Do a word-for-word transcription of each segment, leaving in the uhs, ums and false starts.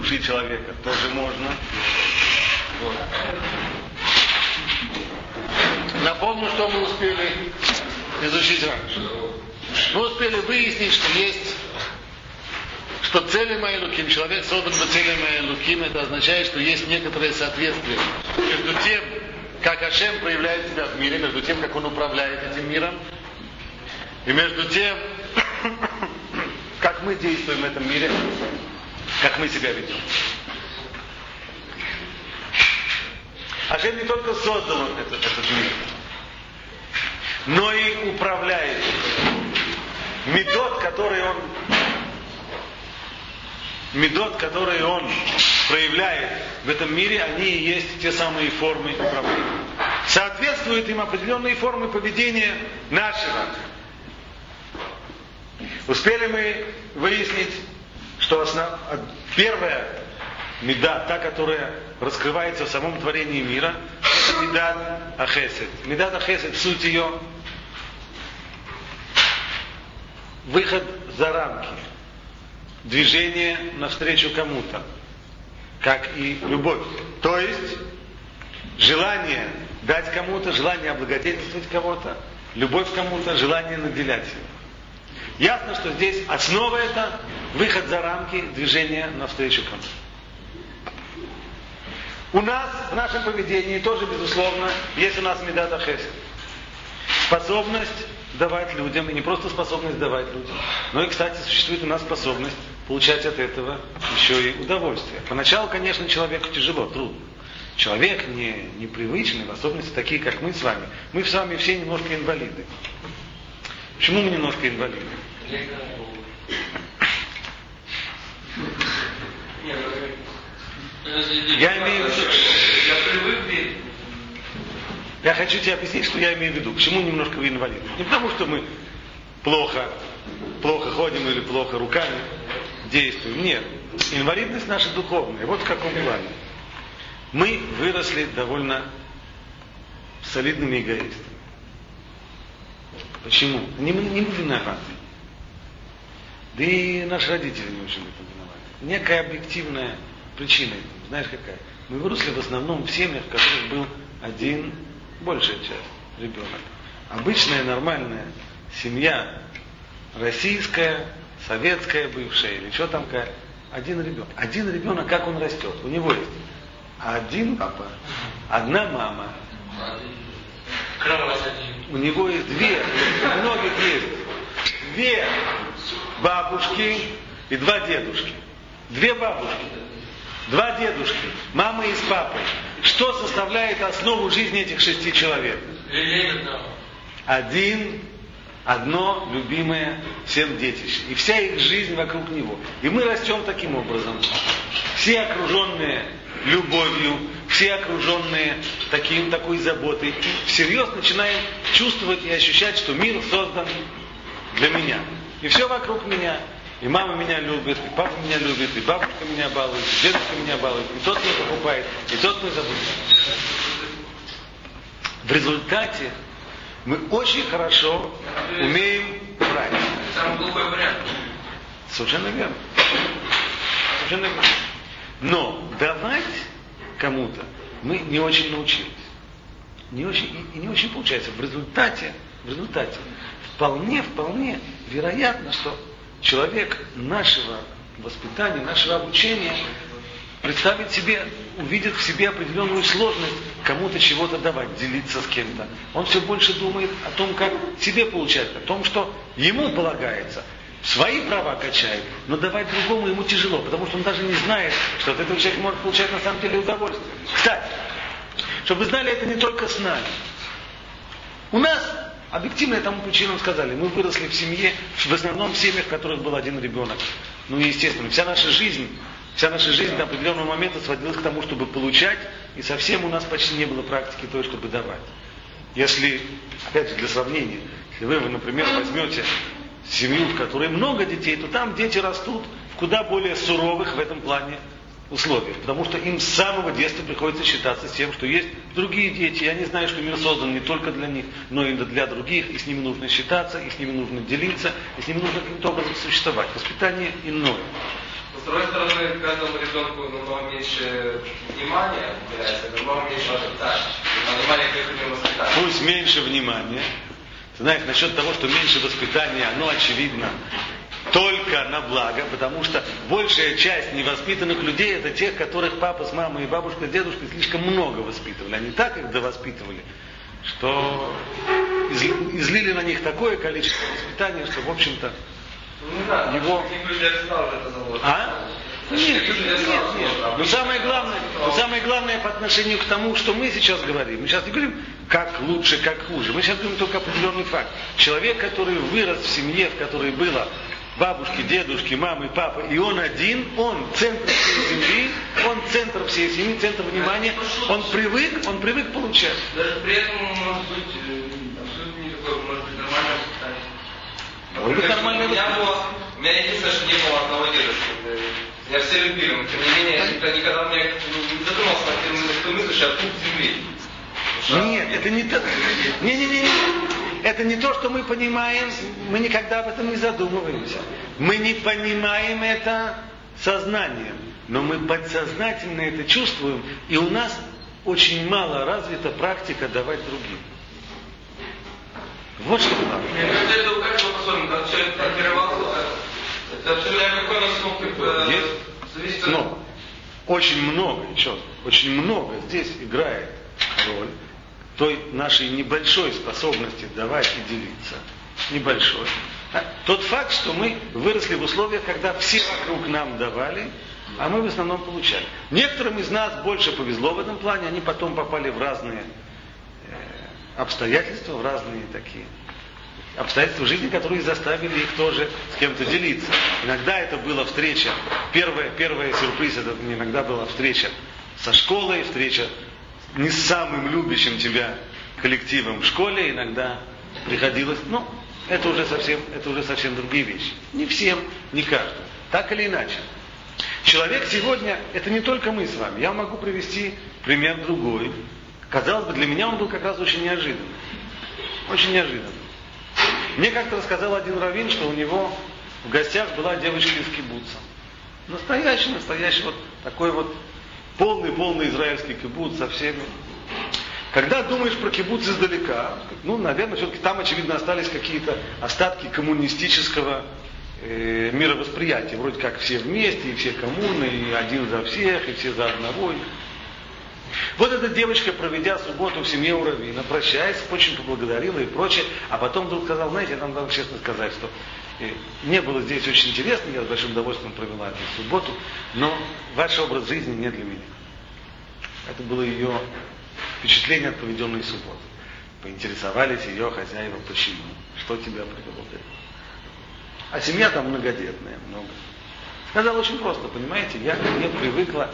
души человека тоже можно. Вот. Напомню, что мы успели изучить раньше. Мы успели выяснить, что есть, что цели мои луким, человек создан по цели мои луким, это означает, что есть некоторое соответствие между тем, как Ашем проявляет себя в мире, между тем, как он управляет этим миром, и между тем, как мы действуем в этом мире, как мы себя ведем. Ашем не только создал этот, этот мир, но и управляет. Медот, который он медот, которые он проявляет в этом мире, они и есть те самые формы управления. Соответствуют им определенные формы поведения нашего. Успели мы выяснить, что основ... первая меда, та, которая раскрывается в самом творении мира, это медат ахесед. Медат ахесед, суть ее, выход за рамки, движение навстречу кому-то, как и любовь. То есть желание дать кому-то, желание облагодетельствовать кого-то, любовь к кому-то, желание наделять его. Ясно, что здесь основа это выход за рамки, движения навстречу кому-то. У нас в нашем поведении тоже, безусловно, есть у нас медат ахесед. Способность давать людям, и не просто способность давать людям, но и, кстати, существует у нас способность получать от этого еще и удовольствие. Поначалу, конечно, человеку тяжело, трудно. Человек не, непривычный, в особенности такие, как мы с вами. Мы с вами все немножко инвалиды. Почему мы немножко инвалиды? Я имею в виду... Я хочу тебе объяснить, что я имею в виду. Почему немножко вы инвалиды? Не потому, что мы плохо, плохо ходим или плохо руками действуем. Нет. Инвалидность наша духовная. Вот в каком плане. Мы выросли довольно солидными эгоистами. Почему? Не мы, не мы виноваты. Да и наши родители не очень в этом виноваты. Некая объективная причина. Знаешь какая? Мы выросли в основном в семьях, в которых был один, большая часть, ребенок. Обычная, нормальная семья, российская, советская бывшая, или что там, какая, один ребенок. Один ребенок, как он растет? У него есть один папа, одна мама. У него есть две, у многих есть две бабушки и два дедушки. Две бабушки, два дедушки, мама и с папой. Что составляет основу жизни этих шести человек? Один, одно любимое всем детище. И вся их жизнь вокруг него. И мы растем таким образом. Все окруженные любовью, все окруженные таким, такой заботой. И всерьез начинаем чувствовать и ощущать, что мир создан для меня. И все вокруг меня. И мама меня любит, и папа меня любит, и бабушка меня балует, и дедушка меня балует, и тот мне покупает, и тот мне забудет. В результате мы очень хорошо умеем брать. Самый глупый вариант. Совершенно верно. Совершенно верно. Но давать кому-то мы не очень научились. Не очень, и не очень получается. В результате, в результате вполне, вполне вероятно, что человек нашего воспитания, нашего обучения представит себе, увидит в себе определенную сложность кому-то чего-то давать, делиться с кем-то. Он все больше думает о том, как себе получать, о том, что ему полагается. Свои права качает, но давать другому ему тяжело, потому что он даже не знает, что от этого человек может получать на самом деле удовольствие. Кстати, чтобы вы знали, это не только с нами. У нас объективно этому причинам сказали. Мы выросли в семье, в основном в семьях, в которых был один ребенок. Ну и естественно, вся наша жизнь, вся наша жизнь до определенного момента сводилась к тому, чтобы получать, и совсем у нас почти не было практики той, чтобы давать. Если, опять же, для сравнения, если вы, вы, например, возьмете семью, в которой много детей, то там дети растут в куда более суровых в этом плане условиях. Потому что им с самого детства приходится считаться с тем, что есть другие дети. И они знают, что мир создан не только для них, но и для других. И с ними нужно считаться, и с ними нужно делиться, и с ними нужно каким-то образом существовать. Воспитание иное. С другой стороны, каждому ребенку ребенку намного меньше внимания уделяется, намного меньше воспитания. Внимание к этому воспитанию. Пусть меньше внимания. Ты знаешь, насчет того, что меньше воспитания, оно очевидно только на благо, потому что большая часть невоспитанных людей это тех, которых папа с мамой и бабушка с дедушкой слишком много воспитывали. Они так их довоспитывали, что излили на них такое количество воспитания, что, в общем-то, ну, да, его... А? Нет, нет, нет. Но самое главное, но самое главное по отношению к тому, что мы сейчас говорим. Мы сейчас не говорим, как лучше, как хуже. Мы сейчас говорим только определенный факт. Человек, который вырос в семье, в которой было бабушки, дедушки, мамы, папа, и он один, он центр всей семьи, он центр всей семьи, центр внимания, он привык, он привык получать. Даже при этом может быть абсолютно никакое, может быть, нормальное воспитание. Может быть, нормальное воспитание. У меня единственное, что не было одного дедушки. Я все любил, но тем не менее, я никогда мне не задумался над той мыслью, что я пуп земли. Нет, это не то. Не-не-не. Это не то, что мы понимаем, мы никогда об этом не задумываемся. Мы не понимаем это сознанием, но мы подсознательно это чувствуем, и у нас очень мало развита практика давать другим. Вот что главное. Мне кажется, это у каждого по-своему, как человек формировался, это абсолютно какой насколько зависит. Но очень много, еще, очень много здесь играет роль той нашей небольшой способности давать и делиться. Небольшой. А тот факт, что мы выросли в условиях, когда все вокруг нам давали, а мы в основном получали. Некоторым из нас больше повезло в этом плане, они потом попали в разные э, обстоятельства, в разные такие обстоятельства жизни, которые заставили их тоже с кем-то делиться. Иногда это была встреча, первая, первая сюрприз, это иногда была встреча со школой, встреча не с самым любящим тебя коллективом в школе, иногда приходилось, ну, это уже совсем, это уже совсем другие вещи. Не всем, не каждому. Так или иначе. Человек сегодня, это не только мы с вами. Я могу привести пример другой. Казалось бы, для меня он был как раз очень неожиданный. Очень неожиданный. Мне как-то рассказал один раввин, что у него в гостях была девочка из кибуца. Настоящий, настоящий, вот такой вот полный-полный израильский кибуц со всеми. Когда думаешь про кибуц издалека, ну, наверное, все-таки там, очевидно, остались какие-то остатки коммунистического э, мировосприятия. Вроде как все вместе, и все коммуны, и один за всех, и все за одного. Вот эта девочка, проведя субботу в семье у раввина, прощаясь, очень поблагодарила и прочее, а потом вдруг сказал, знаете, я вам должен честно сказать, что э, мне было здесь очень интересно, я с большим удовольствием провела эту субботу, но ваш образ жизни не для меня. Это было ее впечатление от проведенной субботы. Поинтересовались ее хозяева, почему, что тебя привело к этому. А семья там многодетная, много. Сказала очень просто, понимаете, я не привыкла,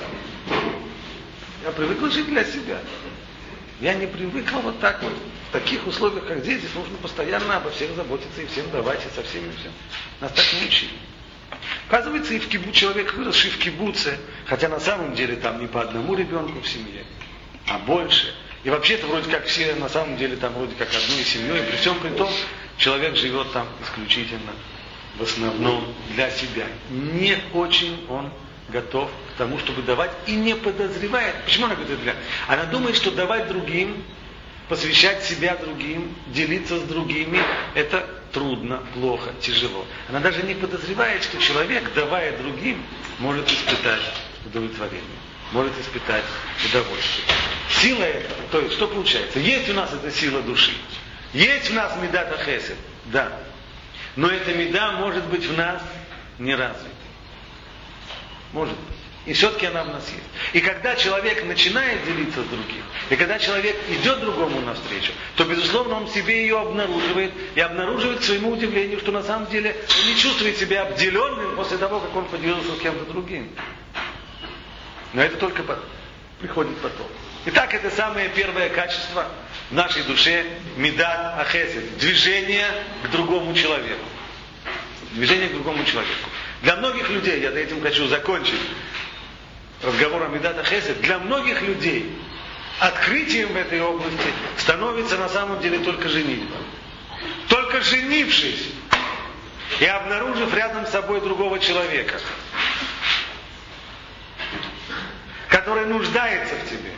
я привыкла жить для себя. Я не привыкла вот так вот, в таких условиях, как здесь, здесь нужно постоянно обо всех заботиться и всем давать, и со всеми всем. Нас так не учили. Оказывается, и в кибуце, человек, выросший в кибуце, хотя на самом деле там не по одному ребенку в семье, а больше. И вообще-то вроде как все на самом деле там вроде как одной семьей. При всем при том, человек живет там исключительно, в основном для себя. Не очень он готов к тому, чтобы давать, и не подозревает. Почему она говорит это? Она думает, что давать другим, посвящать себя другим, делиться с другими, это трудно, плохо, тяжело. Она даже не подозревает, что человек, давая другим, может испытать удовлетворение, может испытать удовольствие. Сила эта, то есть, что получается? Есть у нас эта сила души, есть в нас медат а-хесед, да, но эта меда может быть в нас не развита. Может быть. И все-таки она в нас есть. И когда человек начинает делиться с другим, и когда человек идет другому навстречу, то, безусловно, он в себе ее обнаруживает, и обнаруживает к своему удивлению, что на самом деле он не чувствует себя обделенным после того, как он поделился с кем-то другим. Но это только приходит потом. Итак, это самое первое качество в нашей душе медат а-хесед. Движение к другому человеку. Движение к другому человеку. Для многих людей, я этим хочу закончить разговор о медат а-хесед, для многих людей открытием в этой области становится на самом деле только женитьба. Только женившись и обнаружив рядом с собой другого человека, которое нуждается в тебе,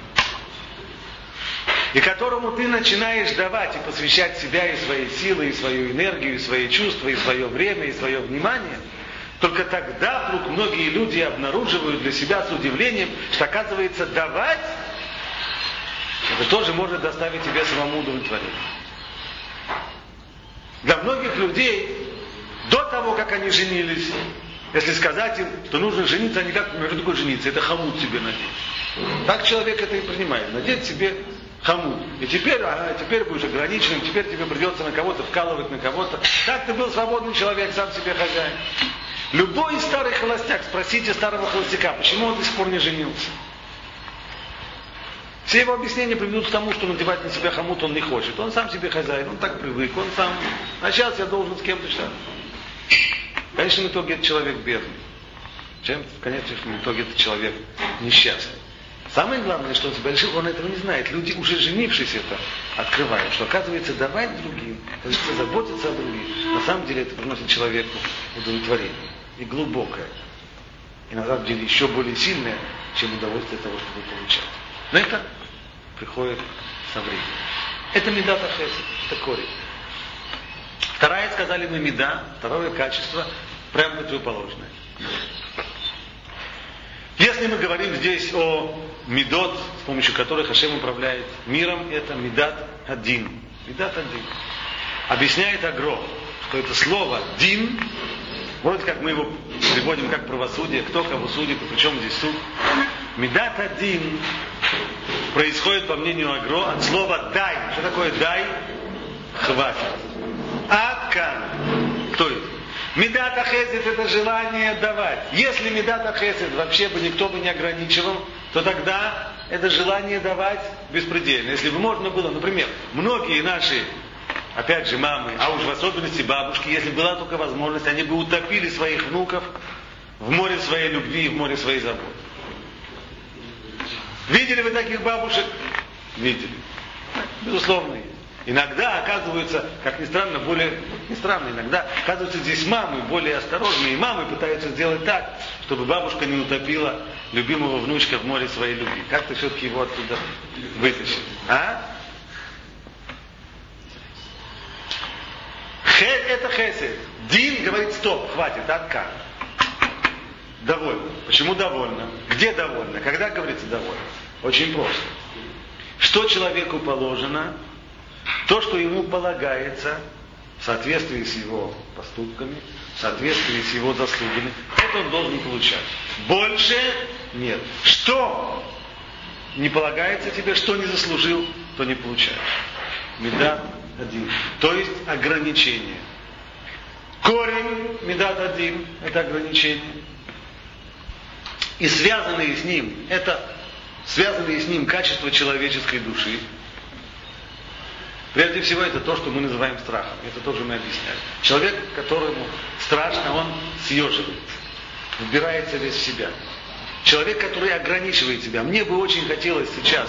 и которому ты начинаешь давать и посвящать себя, и свои силы, и свою энергию, и свои чувства, и свое время, и свое внимание, только тогда вдруг многие люди обнаруживают для себя с удивлением, что, оказывается, давать, это тоже может доставить тебе самому удовлетворение. Для многих людей, до того, как они женились, если сказать им, что нужно жениться, они как, что такое жениться? Это хомут себе надеть. Так человек это и принимает. Надеть себе хомут. И теперь, ага, теперь будешь ограниченным, теперь тебе придется на кого-то вкалывать, на кого-то. Так ты был свободный человек, сам себе хозяин. Любой старый холостяк, спросите старого холостяка, почему он до сих пор не женился. Все его объяснения приведут к тому, что надевать на себя хомут он не хочет. Он сам себе хозяин, он так привык, он сам. А сейчас я должен с кем-то что-то. В конечном итоге это человек бедный. Чем в конечном итоге это человек несчастный. Самое главное, что он себя решил, он этого не знает. Люди, уже женившись, это открывают, что оказывается давать другим, то есть заботиться о других, на самом деле это приносит человеку удовлетворение. И глубокое. И на самом деле еще более сильное, чем удовольствие того, что вы получаете. Но это приходит со временем. Это мидат а-хесед, это корень. Вторая, сказали мы, мида, второе качество, прямо противоположное. Если мы говорим здесь о мидот, с помощью которых Хашем управляет миром, это мидат один. Мидат один. Объясняет Агро, что это слово дин, вроде как мы его переводим как правосудие, кто кого судит, и причем здесь суд. Мидат один происходит, по мнению Агро, от слова дай. Что такое дай? Хватит. Акан. Кто это? Мидат а-хесед это желание давать. Если мидат а-хесед вообще бы никто бы не ограничивал, то тогда это желание давать беспредельно. Если бы можно было, например, многие наши, опять же, мамы, а уж в особенности бабушки, если была только возможность, они бы утопили своих внуков в море своей любви, в море своей заботы. Видели вы таких бабушек? Видели. Безусловно, есть. Иногда оказываются, как ни странно, более, не странно, иногда оказываются здесь мамы более осторожные, и мамы пытаются сделать так, чтобы бабушка не утопила любимого внучка в море своей любви. Как-то все-таки его оттуда вытащить. А? Хед это хесед. Дин говорит, стоп, хватит, отка. Довольно. Почему довольно? Где довольно? Когда говорится довольно? Очень просто. Что человеку положено? То, что ему полагается в соответствии с его поступками, в соответствии с его заслугами, это он должен получать. Больше нет. Что не полагается тебе, что не заслужил, то не получаешь. Медат один. То есть ограничение. Корень медат один – это ограничение. И связанные с ним, это связанные с ним качества человеческой души. Прежде всего, это то, что мы называем страхом. Это тоже мы объясняли. Человек, которому страшно, он съеживается, вбирается весь в себя. Человек, который ограничивает себя. Мне бы очень хотелось сейчас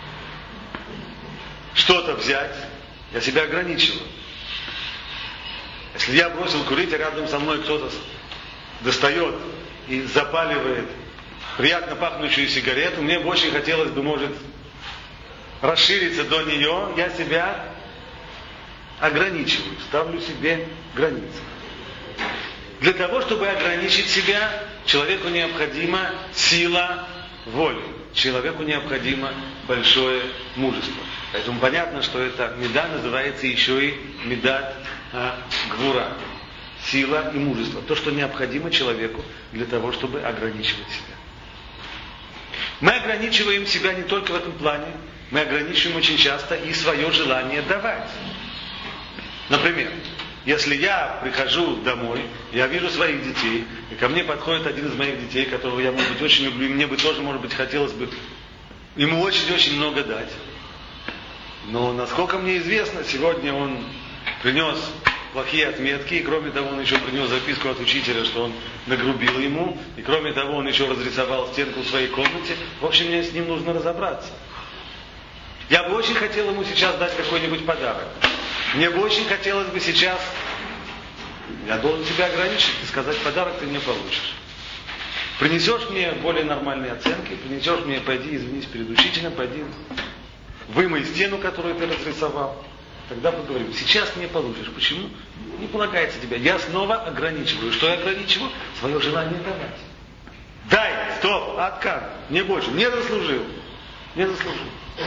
что-то взять, я себя ограничиваю. Если я бросил курить, а рядом со мной кто-то достает и запаливает приятно пахнущую сигарету, мне бы очень хотелось бы, может, расшириться до нее, я себя ограничиваю, ставлю себе границы. Для того, чтобы ограничить себя, человеку необходима сила воли. Человеку необходимо большое мужество. Поэтому понятно, что эта меда называется еще и медат а, гвура. Сила и мужество. То, что необходимо человеку для того, чтобы ограничивать себя. Мы ограничиваем себя не только в этом плане, мы ограничиваем очень часто и свое желание давать. Например, если я прихожу домой, я вижу своих детей, и ко мне подходит один из моих детей, которого я, может быть, очень люблю, и мне бы тоже, может быть, хотелось бы ему очень-очень много дать. Но, насколько мне известно, сегодня он принес плохие отметки, и кроме того, он еще принес записку от учителя, что он нагрубил ему, и кроме того, он еще разрисовал стенку в своей комнате. В общем, мне с ним нужно разобраться. Я бы очень хотел ему сейчас дать какой-нибудь подарок. Мне бы очень хотелось бы сейчас, я должен себя ограничить и сказать, подарок ты не получишь. Принесешь мне более нормальные оценки, принесешь мне, пойди извинись перед учителем, пойди вымой стену, которую ты разрисовал. Тогда поговорим. Сейчас не получишь. Почему? Не полагается тебе. Я снова ограничиваю. Что я ограничиваю? Свое желание давать. Дай, стоп, откат. Не больше. Не заслужил. Не заслужил.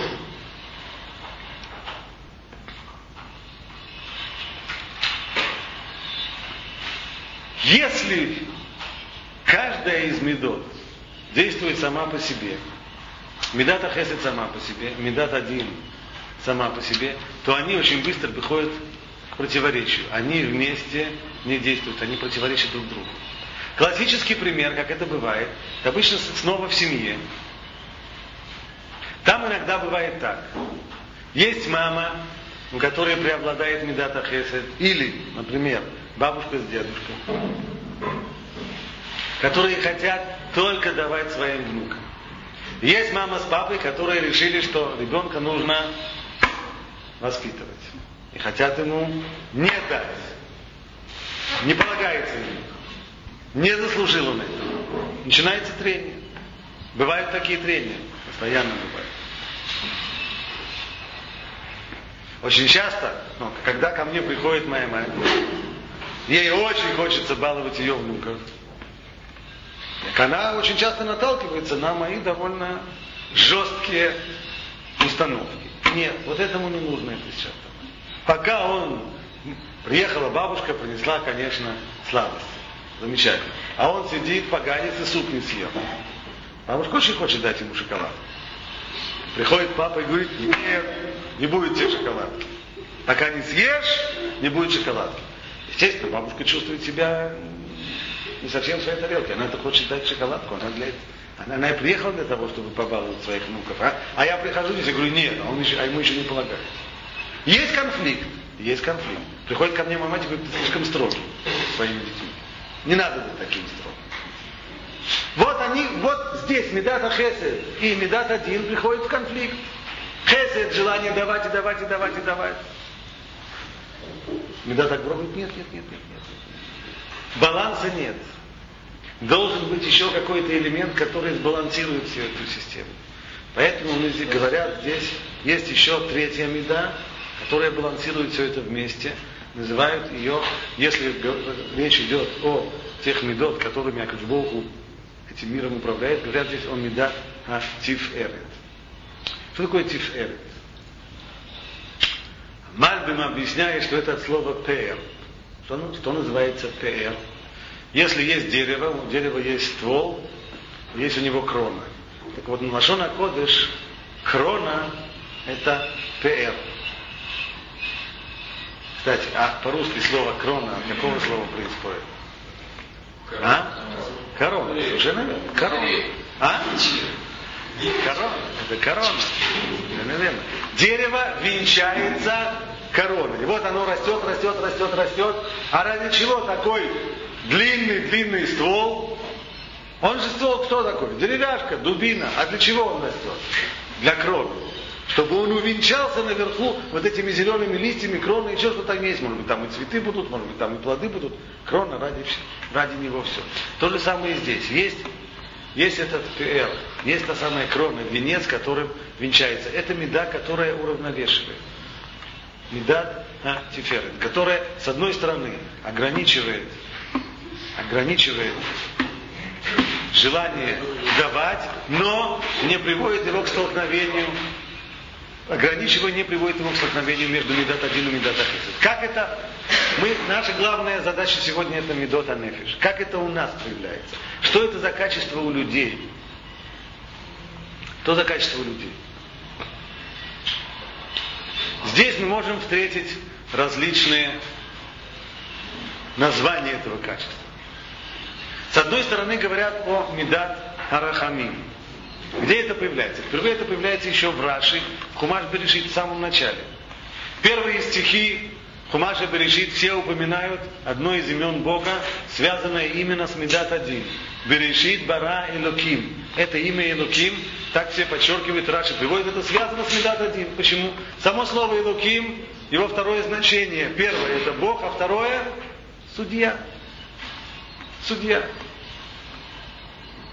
Если каждая из медот действует сама по себе, медата хесед сама по себе, медат один сама по себе, то они очень быстро приходят к противоречию. Они вместе не действуют, они противоречат друг другу. Классический пример, как это бывает, обычно снова в семье. Там иногда бывает так. Есть мама, у которой преобладает медата хесед, или, например, бабушка с дедушкой, которые хотят только давать своим внукам. Есть мама с папой, которые решили, что ребенка нужно воспитывать. И хотят ему не дать. Не полагается ему. Не заслужил он этого. Начинается трение. Бывают такие трения. Постоянно бывают. Очень часто, ну, когда ко мне приходит моя мать, ей очень хочется баловать ее внуков. Она очень часто наталкивается на мои довольно жесткие установки. Нет, вот этому не нужно это сейчас. Пока он приехала бабушка, принесла, конечно, сладости. Замечательно. А он сидит, поганец и суп не съел. Бабушка очень хочет дать ему шоколад. Приходит папа и говорит, нет, не будет тебе шоколадки. Пока не съешь, не будет шоколадки. Естественно, бабушка чувствует себя не совсем в своей тарелке. Она-то хочет дать шоколадку. Она, для... она, она и приехала для того, чтобы побаловать своих внуков. А, а я прихожу здесь и говорю, нет, а, он еще, а ему еще не полагается. Есть конфликт. Есть конфликт. Приходит ко мне мама и говорит, ты слишком строгий с своими детьми. Не надо быть таким строгим. Вот они, вот здесь медата хесед и медат один приходят в конфликт. Хесед, желание давать и давать и давать и давать. Медат агро говорит, нет, нет, нет, нет, нет. Баланса нет. Должен быть еще какой-то элемент, который сбалансирует всю эту систему. Поэтому мы здесь говорят, здесь есть еще третья меда, которая балансирует все это вместе. Называют ее, если речь идет о тех медот, которыми Акадош Барух Ху этим миром управляет, говорят здесь о медат тиферет. Что такое тиферет? Мальбим объясняет, что это от слова пэр. Что, ну, что называется пэр? Если есть дерево, у дерева есть ствол, есть у него крона. Так вот, лашон а-кодеш, крона это пэр. Кстати, а по-русски слово крона от какого слова происходит? А? Корона. Совершенно верно. Корона. А? Корона. Это корона. Наверное. Дерево венчается короной. И вот оно растет, растет, растет, растет. А ради чего такой длинный-длинный ствол? Он же ствол кто такой? Деревяшка, дубина. А для чего он растет? Для кроны. Чтобы он увенчался наверху вот этими зелеными листьями, крона, еще что-то там есть. Может быть, там и цветы будут, может быть, там и плоды будут. Крона ради, ради него все. То же самое и здесь. Есть, есть этот пэр, есть та самая крона, венец, которым венчается. Это меда, которая уравновешивает. Меда а, тиферет, которая, с одной стороны, ограничивает, ограничивает желание давать, но не приводит его к столкновению. Ограничивание приводит его к столкновению между медат один и медат хесед. Как это? Мы, наша главная задача сегодня это медот анефиш. Как это у нас проявляется? Что это за качество у людей? Что за качество у людей? Здесь мы можем встретить различные названия этого качества. С одной стороны говорят о медат арахамим. Где это появляется? Впервые это появляется еще в Раши, Хумаш Берешит в самом начале. Первые стихи Хумаша Берешит все упоминают одно из имен Бога, связанное именно с медат один. Берешит бара Элоким. Это имя Элоким, так все подчеркивают, Раши приводит, это связано с медат один. Почему? Само слово Элоким, его второе значение. Первое это Бог, а второе судья. Судья.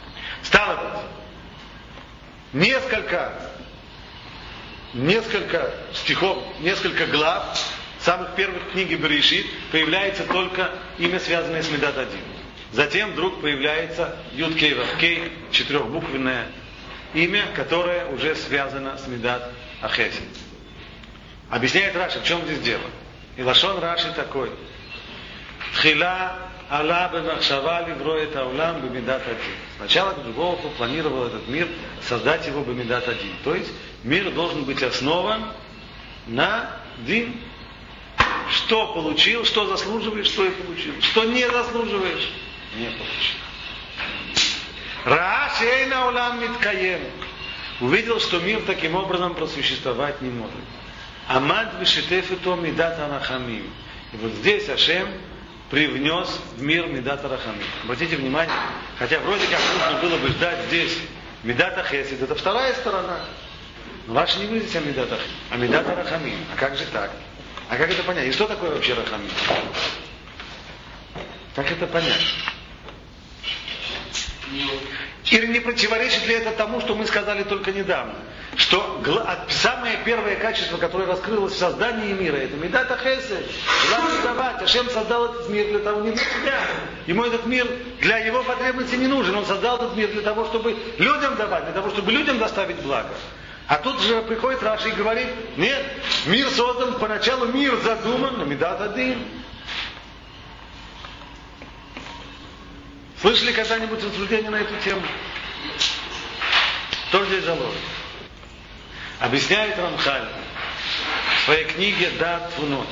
несколько, несколько стихов, несколько глав, самых первых книги Берешит, появляется только имя, связанное с Медат один. Затем вдруг появляется Юд Кей Вав Кей, четырехбуквенное имя, которое уже связано с Медат Ахесед. Объясняет Раши, в чем здесь дело. И лашон Раши такой. Тхила ала бемахшава либро эт аулам бемидат один. Сначала Бог планировал этот мир, создать его бемидат один. То есть мир должен быть основан на дин. Что получил, что заслуживаешь, что и получил. Что не заслуживаешь, не получил. Ра шейна улам миткаем. Увидел, что мир таким образом просуществовать не может. Амад вишитеф ито мидат арахамим. И вот здесь Ашем привнес в мир мидат арахамим. Обратите внимание, хотя вроде как нужно было бы ждать здесь мидат ахесед, это вторая сторона. Но Раши не говорит о мидат ахесед, а мидат арахамим. А как же так? А как это понять? И что такое вообще рахамим? Как это понять? Или не противоречит ли это тому, что мы сказали только недавно? Что самое первое качество, которое раскрылось в создании мира, это мидат ахесед. Желание давать. Ашем создал этот мир для того, не для себя. Ему этот мир для его потребностей не нужен. Он создал этот мир для того, чтобы людям давать, для того, чтобы людям доставить благо. А тут же приходит Раши и говорит, нет, мир создан, поначалу мир задуман, на мидат один. Слышали когда-нибудь рассуждение на эту тему? Что здесь заложено? Объясняет Рамхаль в своей книге Дат Твунот,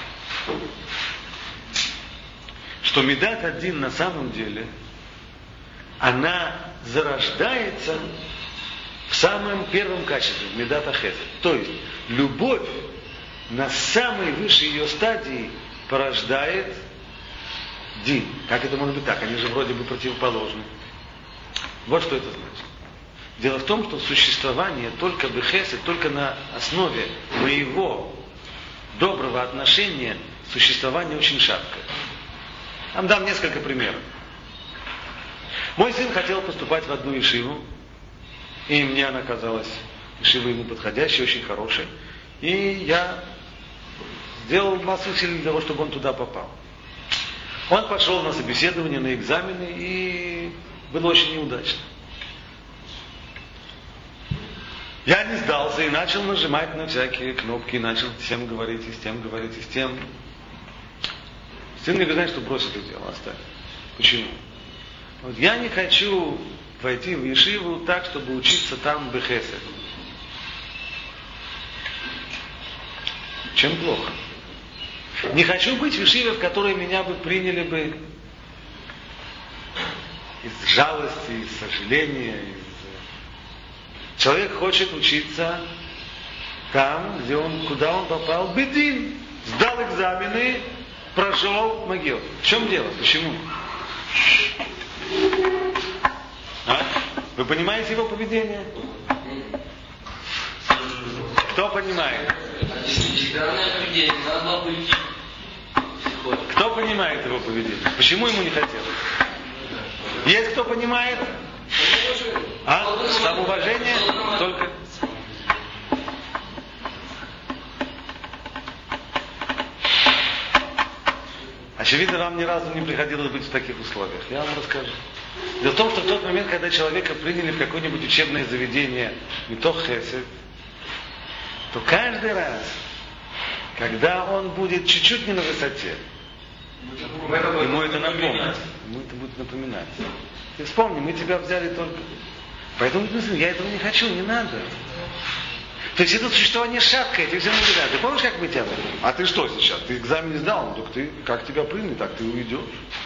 что мидат один на самом деле, она зарождается в самом первом качестве, мидат ахесед. То есть, любовь на самой высшей ее стадии порождает дин. Как это может быть так? Они же вроде бы противоположны. Вот что это значит. Дело в том, что существование только бехесед, только на основе моего доброго отношения, существование очень шаткое. Я вам дам несколько примеров. Мой сын хотел поступать в одну ешиву, и мне она казалась ешива ему подходящей, очень хорошей. И я сделал массу усилий для того, чтобы он туда попал. Он пошел на собеседование, на экзамены, и было очень неудачно. Я не сдался и начал нажимать на всякие кнопки, и начал с тем говорить, и с тем говорить, и с тем. Сын мне говорит, что бросит это дело, оставь. Почему? Вот я не хочу войти в ешиву так, чтобы учиться там бехесед. Чем плохо? Не хочу быть в ешиве, в которой меня бы приняли бы из жалости, из сожаления. Из... Человек хочет учиться там, где он, куда он попал, бедин. Сдал экзамены, прошел могил. В чем дело? Почему? А? Вы понимаете его поведение? Кто понимает? Кто понимает его поведение? Почему ему не хотелось? Есть кто понимает? А? Самоуважение? Только... Очевидно, вам ни разу не приходилось быть в таких условиях. Я вам расскажу. Дело в том, что в тот момент, когда человека приняли в какое-нибудь учебное заведение митох хесед, то каждый раз, когда он будет чуть-чуть не на высоте, ему это напомнит. Ему это будет напоминать. Ты вспомни, мы тебя взяли только... Поэтому я этого не хочу, не надо. То есть это существование шаткое, тебе все говорят. Ты помнишь, как мы тебя взяли? А ты что сейчас? Ты экзамен не сдал, ну, так ты, как тебя приняли, так ты уйдешь.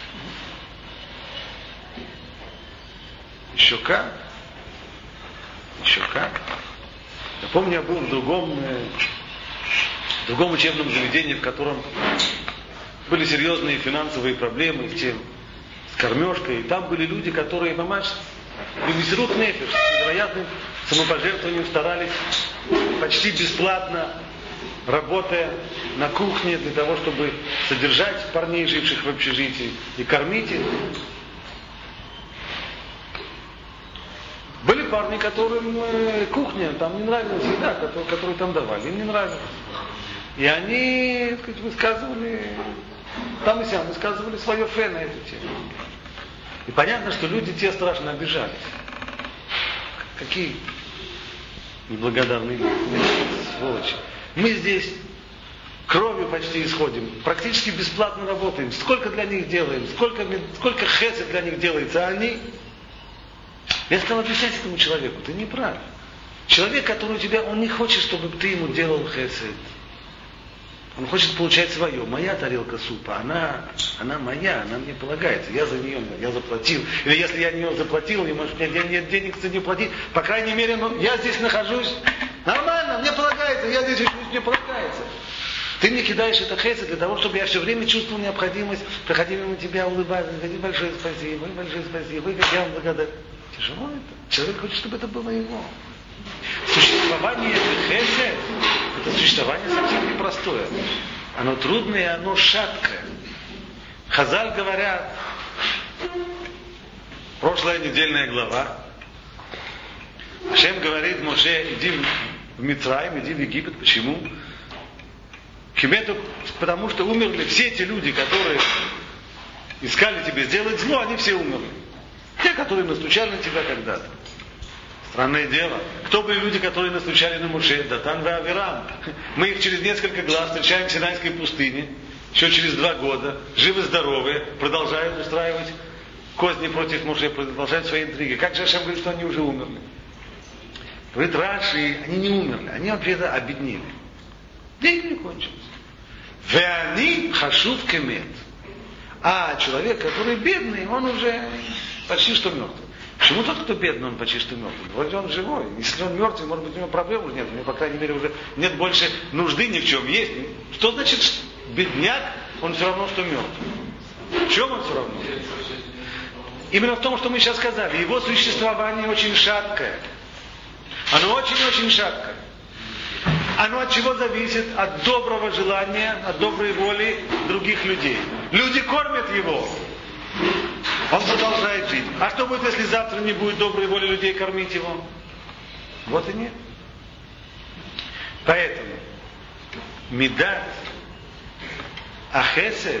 Еще как? Еще как? Я помню, я был в другом, в другом учебном заведении, в котором были серьезные финансовые проблемы в тем, с кормежкой. И там были люди, которые мамаш бемисирут нефиш, с невероятным самопожертвованием старались почти бесплатно, работая на кухне для того, чтобы содержать парней, живших в общежитии, и кормить их. Были парни, которым э, кухня, там не нравилась еда, которую, которую там давали, им не нравилось. И они, так сказать, высказывали, там и сям высказывали свое фе на эту тему. И понятно, что люди те страшно обижались. Какие неблагодарные люди, сволочи. Мы здесь кровью почти исходим, практически бесплатно работаем, сколько для них делаем, сколько, сколько хесед для них делается, а они... Я стал объяснять этому человеку, ты не прав. Человек, который у тебя, он не хочет, чтобы ты ему делал хесед. Он хочет получать свое. Моя тарелка супа, она, она моя, она мне полагается. Я за нее, я заплатил. Или если я не заплатил, не может, у меня нет денег за нее платить. По крайней мере, ну, я здесь нахожусь. Нормально, мне полагается, я здесь учусь, мне полагается. Ты мне кидаешь это хесед для того, чтобы я все время чувствовал необходимость проходить мимо тебя, улыбаться, говорить большое спасибо, большое спасибо, я вам благодарен. Тяжело это. Человек хочет, чтобы это было его. Существование хесед, это существование совсем непростое. Оно трудное, и оно шаткое. Хазаль говорят, прошлая недельная глава, Ашем говорит Моше, иди в Мицраим, иди в Египет. Почему? Кемету, потому что умерли все эти люди, которые искали тебе сделать зло, они все умерли. Те, которые настучали на тебя когда-то. Странное дело. Кто были люди, которые настучали на Моше? Датан и Авирам. Мы их через несколько глаз встречаем в Синайской пустыне, еще через два года, живы-здоровые, продолжают устраивать козни против Моше, продолжают свои интриги. Как же Ашем говорит, что они уже умерли? Говорит Раши, они не умерли, они вообще-то обеднели. Деньги не кончились. Веани хашув кемет. А человек, который бедный, он уже почти что мертвый. Почему тот, кто бедный, он почти что мертвый? Вроде он живой. Если он мертвый, может быть, у него проблем уже нет. У него, по крайней мере, уже нет больше нужды ни в чем. Есть. Что значит бедняк? Он все равно, что мертвый. В чем он все равно? Именно в том, что мы сейчас сказали. Его существование очень шаткое. Оно очень-очень шаткое. Оно от чего зависит? От доброго желания, от доброй воли других людей. Люди кормят его. Он продолжает жить. А что будет, если завтра не будет доброй воли людей кормить его? Вот и нет. Поэтому медат, ахесед,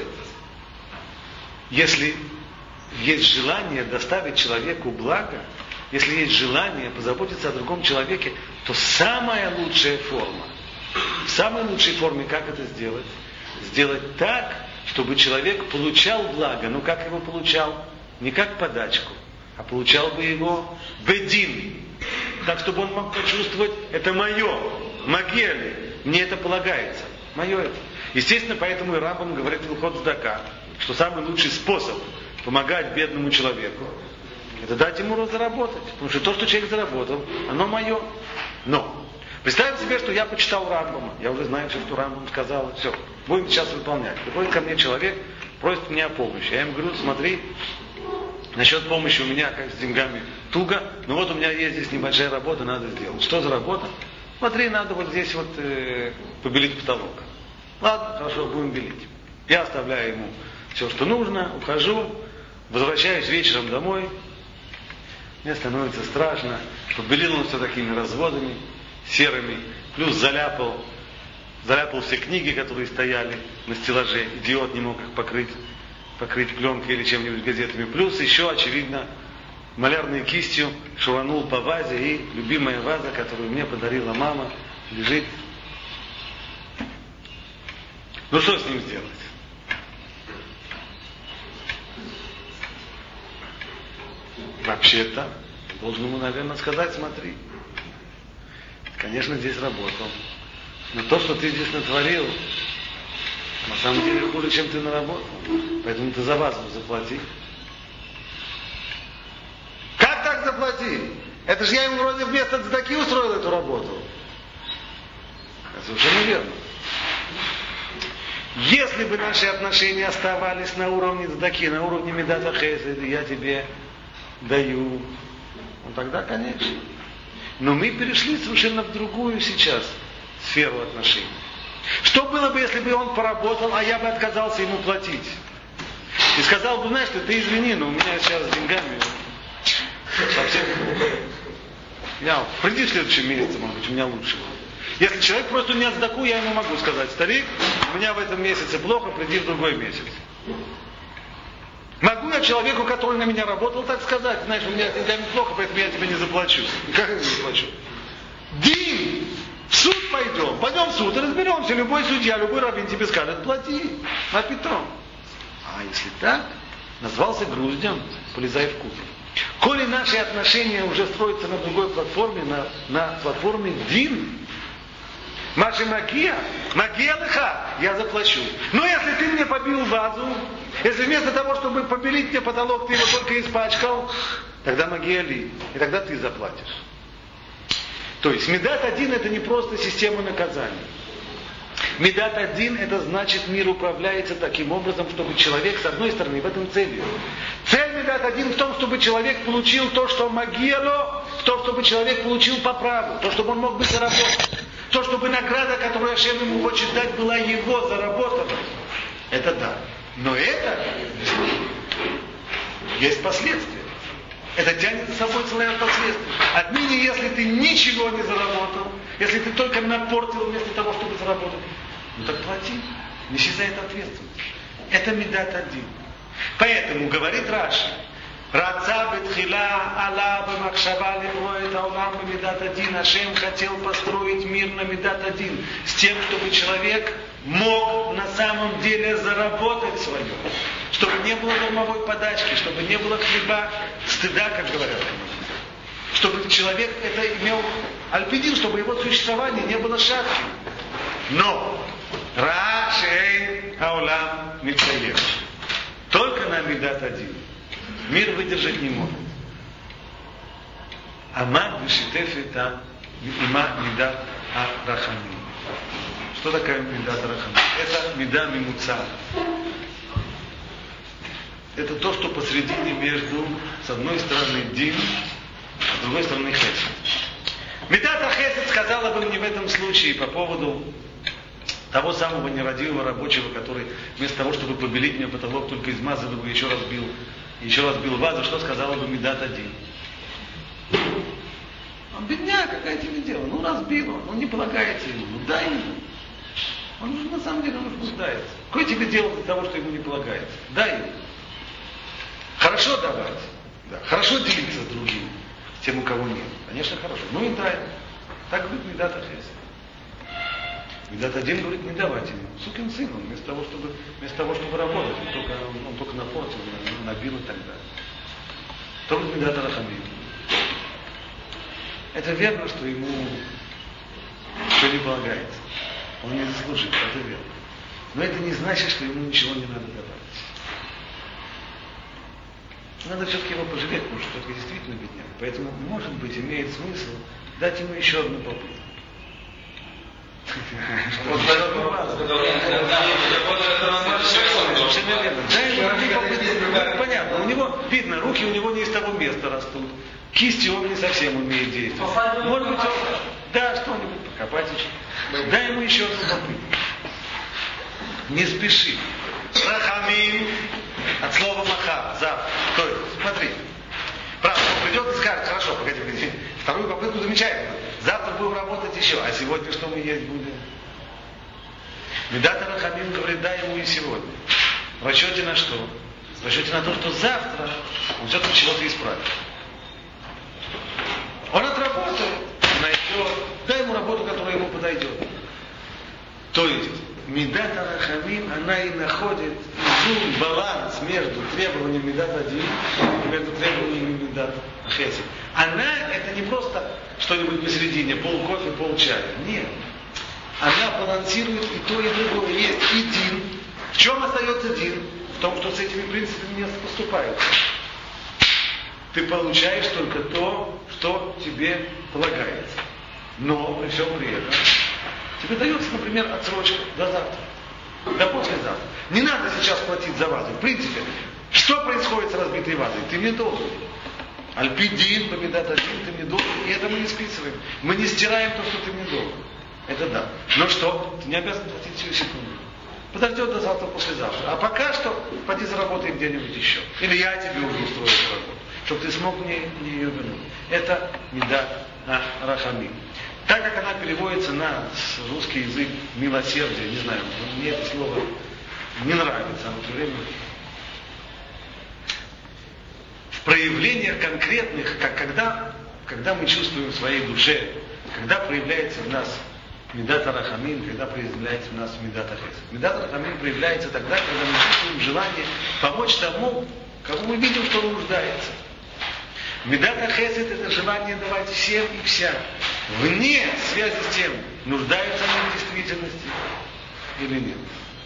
если есть желание доставить человеку благо, если есть желание позаботиться о другом человеке, то самая лучшая форма, в самой лучшей форме, как это сделать? Сделать так, чтобы человек получал благо. Ну как его получал? Не как подачку, а получал бы его бедин. Так, чтобы он мог почувствовать, это мое, магели, мне это полагается. Мое это. Естественно, поэтому и Рамбам говорит в Илхот Цдака, что самый лучший способ помогать бедному человеку, это дать ему заработать. Потому что то, что человек заработал, оно мое. Но представим себе, что я почитал Рамбама. Я уже знаю, что Рамбам сказал. Все, будем сейчас выполнять. Приходит ко мне человек, просит меня о помощи. Я ему говорю, смотри, насчет помощи у меня как с деньгами туго, но вот у меня есть здесь небольшая работа, надо сделать. Что за работа? Смотри, надо вот здесь вот э, побелить потолок. Ладно, хорошо, будем белить. Я оставляю ему все, что нужно, ухожу, возвращаюсь вечером домой. Мне становится страшно. Побелил он все такими разводами серыми, плюс заляпал, заляпал все книги, которые стояли на стеллаже. Идиот не мог их покрыть, покрыть пленкой или чем-нибудь газетами. Плюс еще, очевидно, малярной кистью шуанул по вазе, и любимая ваза, которую мне подарила мама, лежит. Ну что с ним сделать? Вообще-то, должен ему, наверное, сказать, смотри, конечно, здесь работал, но то, что ты здесь натворил, на самом деле хуже, чем ты наработал, поэтому ты за вазу заплати. Как так заплати? Это же я ему вроде вместо цдаки устроил эту работу. Это совершенно верно. Если бы наши отношения оставались на уровне цдаки, на уровне медата хесед, я тебе даю, ну тогда, конечно. Но мы перешли совершенно в другую сейчас сферу отношений. Что было бы, если бы он поработал, а я бы отказался ему платить? И сказал бы, знаешь, ты извини, но у меня сейчас с деньгами совсем... Я, приди в следующем месяце, может быть, у меня лучше. Если человек просит у меня сдаку, я ему могу сказать: старик, у меня в этом месяце плохо, приди в другой месяц. Могу я человеку, который на меня работал, так сказать: знаешь, у меня деньгами плохо, поэтому я тебе не заплачу. Как я не заплачу? Дин! В суд пойдем, пойдем в суд и разберемся. Любой судья, любой раввин тебе скажет: плати на Петром. А если так, назвался груздем, полезай в кузов. Коли наши отношения уже строятся на другой платформе, на, на платформе Дин, Маши магия, магия лыха, я заплачу. Но если ты мне побил вазу, если вместо того, чтобы побелить мне потолок, ты его только испачкал, тогда магия ли, и тогда ты заплатишь. То есть Медат один это не просто система наказаний. Медат один это значит, мир управляется таким образом, чтобы человек, с одной стороны, в этом целью. Цель Медат один в том, чтобы человек получил то, что магияло, в том, чтобы человек получил по праву, то, чтобы он мог бы заработать. То, чтобы награда, которую Ашем ему хочет дать, была его заработана. Это да. Но это есть последствия. Это тянет за собой целое последствие. Отныне, если ты ничего не заработал, если ты только напортил вместо того, чтобы заработать, ну так плати. Неси за это ответственность. Это Медат один. Поэтому, говорит Раши, Раца бетхила ала бамахшава либроет аулам бамидат один. Ашем хотел построить мир на Медат один, с тем, чтобы человек мог на самом деле заработать свое. Чтобы не было дармовой подачки, чтобы не было хлеба стыда, как говорят. Чтобы человек это имел альпидин, чтобы его существование не было шатким. Но Рашей аулам митсаев. Только на Медат один. Мир выдержать не может. Ама вишитефи там има Медат а-рахамим. Что такое Медат а-рахамим? Это Меда мимуца. Это то, что посредине между, с одной стороны, Дин, а с другой стороны, Хесед. Медат а-Хесед сказала бы мне в этом случае по поводу того самого нерадивого рабочего, который вместо того, чтобы побелить мне потолок, только измазал его, еще раз бил, еще раз бил вазу, что сказала бы Медат один? Он бедняк, какая тебе дело? Ну, разбил он, он не полагается ему, ну дай ему. Он уже на самом деле он нуждается. Какое тебе дело для того, что ему не полагается? Дай ему. Хорошо давать, да. Хорошо делиться с другим, с тем, у кого нет. Конечно, хорошо. Ну и дай. Так говорит Медат а-Хесед. Медат один говорит: не давать ему. Сукин сын, он вместо того, чтобы, вместо того, чтобы работать, он только, он только напортил, набил и так далее. Только Медат а-Рахамим. Это верно, что ему все не полагается. Он не заслужит, это верно. Но это не значит, что ему ничего не надо давать. Надо все-таки его пожалеть, потому что все-таки действительно бедняк. Поэтому, может быть, имеет смысл дать ему еще одну попытку. Вот поэтому понятно, у него видно, руки у него не из того места растут, кисти он не совсем умеет действовать. Может быть, он, да, что-нибудь покопать еще. Дай ему еще одну попытку. Не спеши. Рахамим от слова маха, завтра. То есть, смотри. Правда, он придет и скажет: хорошо, погоди, погоди. Вторую попытку замечательно. Завтра будем работать еще, а сегодня что мы есть будем? Медат а-Рахамим говорит: дай ему и сегодня. В расчете на что? В расчете на то, что завтра он все-таки чего-то исправит. Он отработает, найдет, дай ему работу, которая ему подойдет. То есть, Медат а-Рахамим, она и находит изюм, баланс между требованием Медат один и между требованием Медат а-Хесед. Она, это не просто что-нибудь посередине, пол кофе, пол чая. Нет. Она балансирует и то, и другое. Есть и Дин. В чем остается Дин? В том, что с этими принципами не поступают. Ты получаешь только то, что тебе полагается. Но при всем при этом тебе дается, например, отсрочка до завтра, до послезавтра. Не надо сейчас платить за вазу. В принципе, что происходит с разбитой вазой? Ты мне должен. Альпидин, Медат один, ты мне должен. И это мы не списываем. Мы не стираем то, что ты мне должен. Это да. Но что? Ты не обязан платить всю секунду. Подождет до завтра, послезавтра. А пока что поди заработай где-нибудь еще. Или я тебе уже устрою работу, чтобы ты смог мне, мне ее вернуть. Это медат рахамим. Так как она переводится на русский язык милосердие, не знаю, мне это слово не нравится, оно все время в проявлениях конкретных, как когда, когда мы чувствуем в своей душе, когда проявляется в нас медат рахамим, когда проявляется в нас медат хесед. Медат рахамим проявляется тогда, когда мы чувствуем желание помочь тому, кого мы видим, что он нуждается. Медат хесед — это желание давать всем и вся, вне связи с тем, нуждаются они в действительности или нет.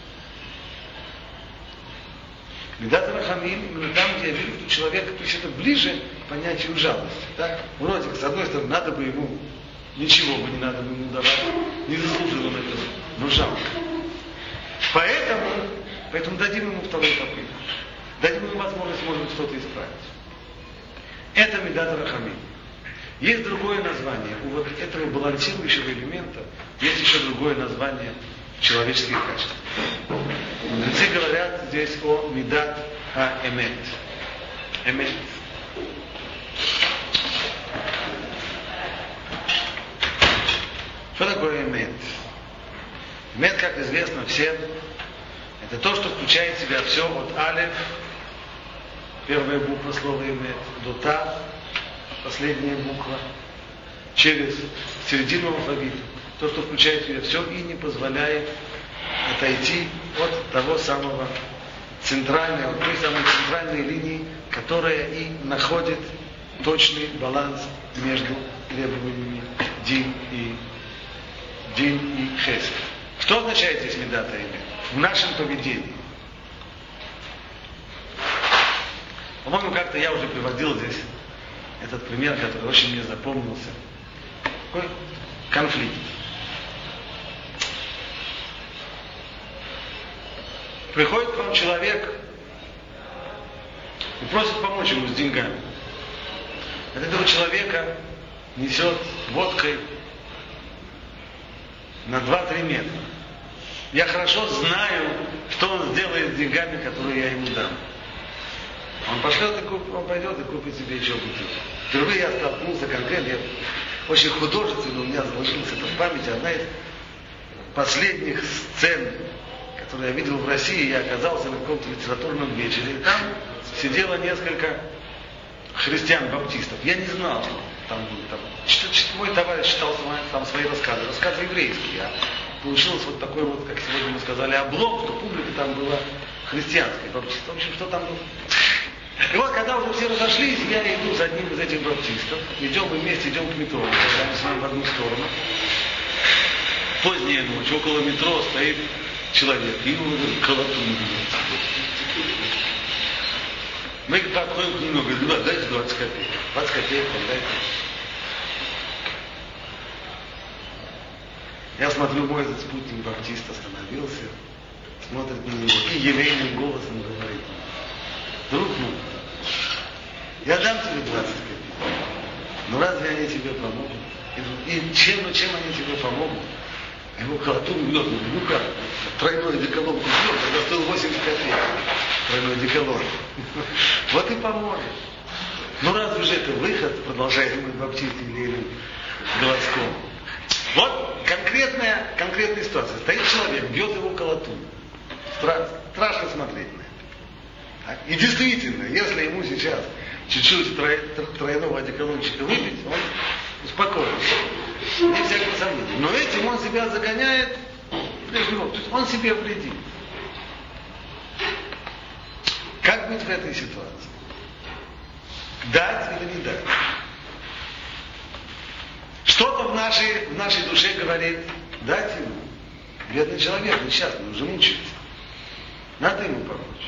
Медат рахамим именно там, где я вижу, что человек, то есть это ближе к понятию жалости. Так? Вроде, с одной стороны, надо бы ему, ничего бы не надо бы ему давать, не заслужил он этого, но жалко. Поэтому, поэтому дадим ему вторую попытку. Дадим ему возможность, может быть, что-то исправить. Это медат рахамим. Есть другое название. У вот этого балансирующего элемента есть еще другое название человеческих качеств. Мудрецы говорят здесь о медат а-эмет. Эмет. Что такое эмет? Эмет, как известно всем, это то, что включает в себя все от алеф, первая буква слова эмет, до та, последняя буква, через середину алфавита. То, что включает в себя все и не позволяет отойти от того самого центрального, той самой центральной линии, которая и находит точный баланс между требованиями дин и дин и хесед. Что означает здесь медат а-эмет? В нашем поведении. По-моему, как-то я уже приводил здесь этот пример, который очень мне запомнился. Такой конфликт. Приходит к вам человек и просит помочь ему с деньгами. От этого человека несет водкой на два-три метра. Я хорошо знаю, что он сделает с деньгами, которые я ему дам. Он пошлет и купит, он пойдет и купит себе еще бутылку. Впервые я столкнулся конкретно, я очень художественно, у меня заложилось это в памяти. Одна из последних сцен, которую я видел в России, я оказался на каком-то литературном вечере. И там сидело несколько христиан-баптистов. Я не знал, там был там. Мой товарищ читал там свои рассказы, рассказы еврейские. А получилось вот такой вот, как сегодня мы сказали, облом, что публика там была христианская, баптистов. В общем, что там было. И вот, когда уже все разошлись, я иду за одним из этих баптистов. Идем мы вместе, идем к метро. Мы с вами в одну сторону. Поздняя ночь, около метро стоит человек. И ему колотун. Мы подходим к нему, говорим, ну, дайте двадцать копеек. двадцать копеек, дайте. Я смотрю, мой этот спутник баптист остановился, смотрит на него и елейным голосом говорит: друг мой, я дам тебе двадцать копеек, но разве они тебе помогут? И чем, ну, чем они тебе помогут? Его колотун бьет, ну как, тройной деколон купил, тогда стоил восемьдесят копеек. Тройной деколон. Вот и поможет. Ну разве же это выход, продолжает мой баптист елейным голоском. Вот конкретная, конкретная ситуация. Стоит человек, бьет его колотун. Страшно, страшно смотреть на это. Так? И действительно, если ему сейчас чуть-чуть трой, тройного одеколончика выпить, он успокоится. Не всякого сомнения. Но этим он себя загоняет в прежний опыт. То есть он себе вредит. Как быть в этой ситуации? Дать или не дать? Что-то в нашей, в нашей душе говорит, дать ему. Бедный человек, несчастный, уже мучается. Надо ему помочь.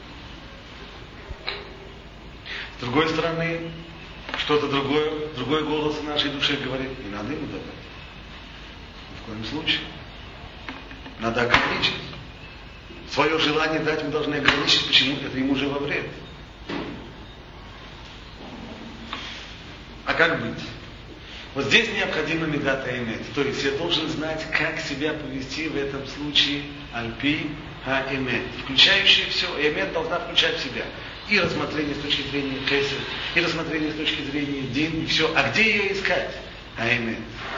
С другой стороны, что-то другое, другой голос в нашей душе говорит, не надо ему давать. Ни в коем случае. Надо ограничить. Свое желание дать мы должны ограничить, почему это ему же во вред. А как быть? Вот здесь необходимо медат аэмет. То есть я должен знать, как себя повести в этом случае альпи аэмет, включающее все. Аэмет должна включать в себя и рассмотрение с точки зрения хесед, и рассмотрение с точки зрения дин, и все. А где ее искать? Аэмет.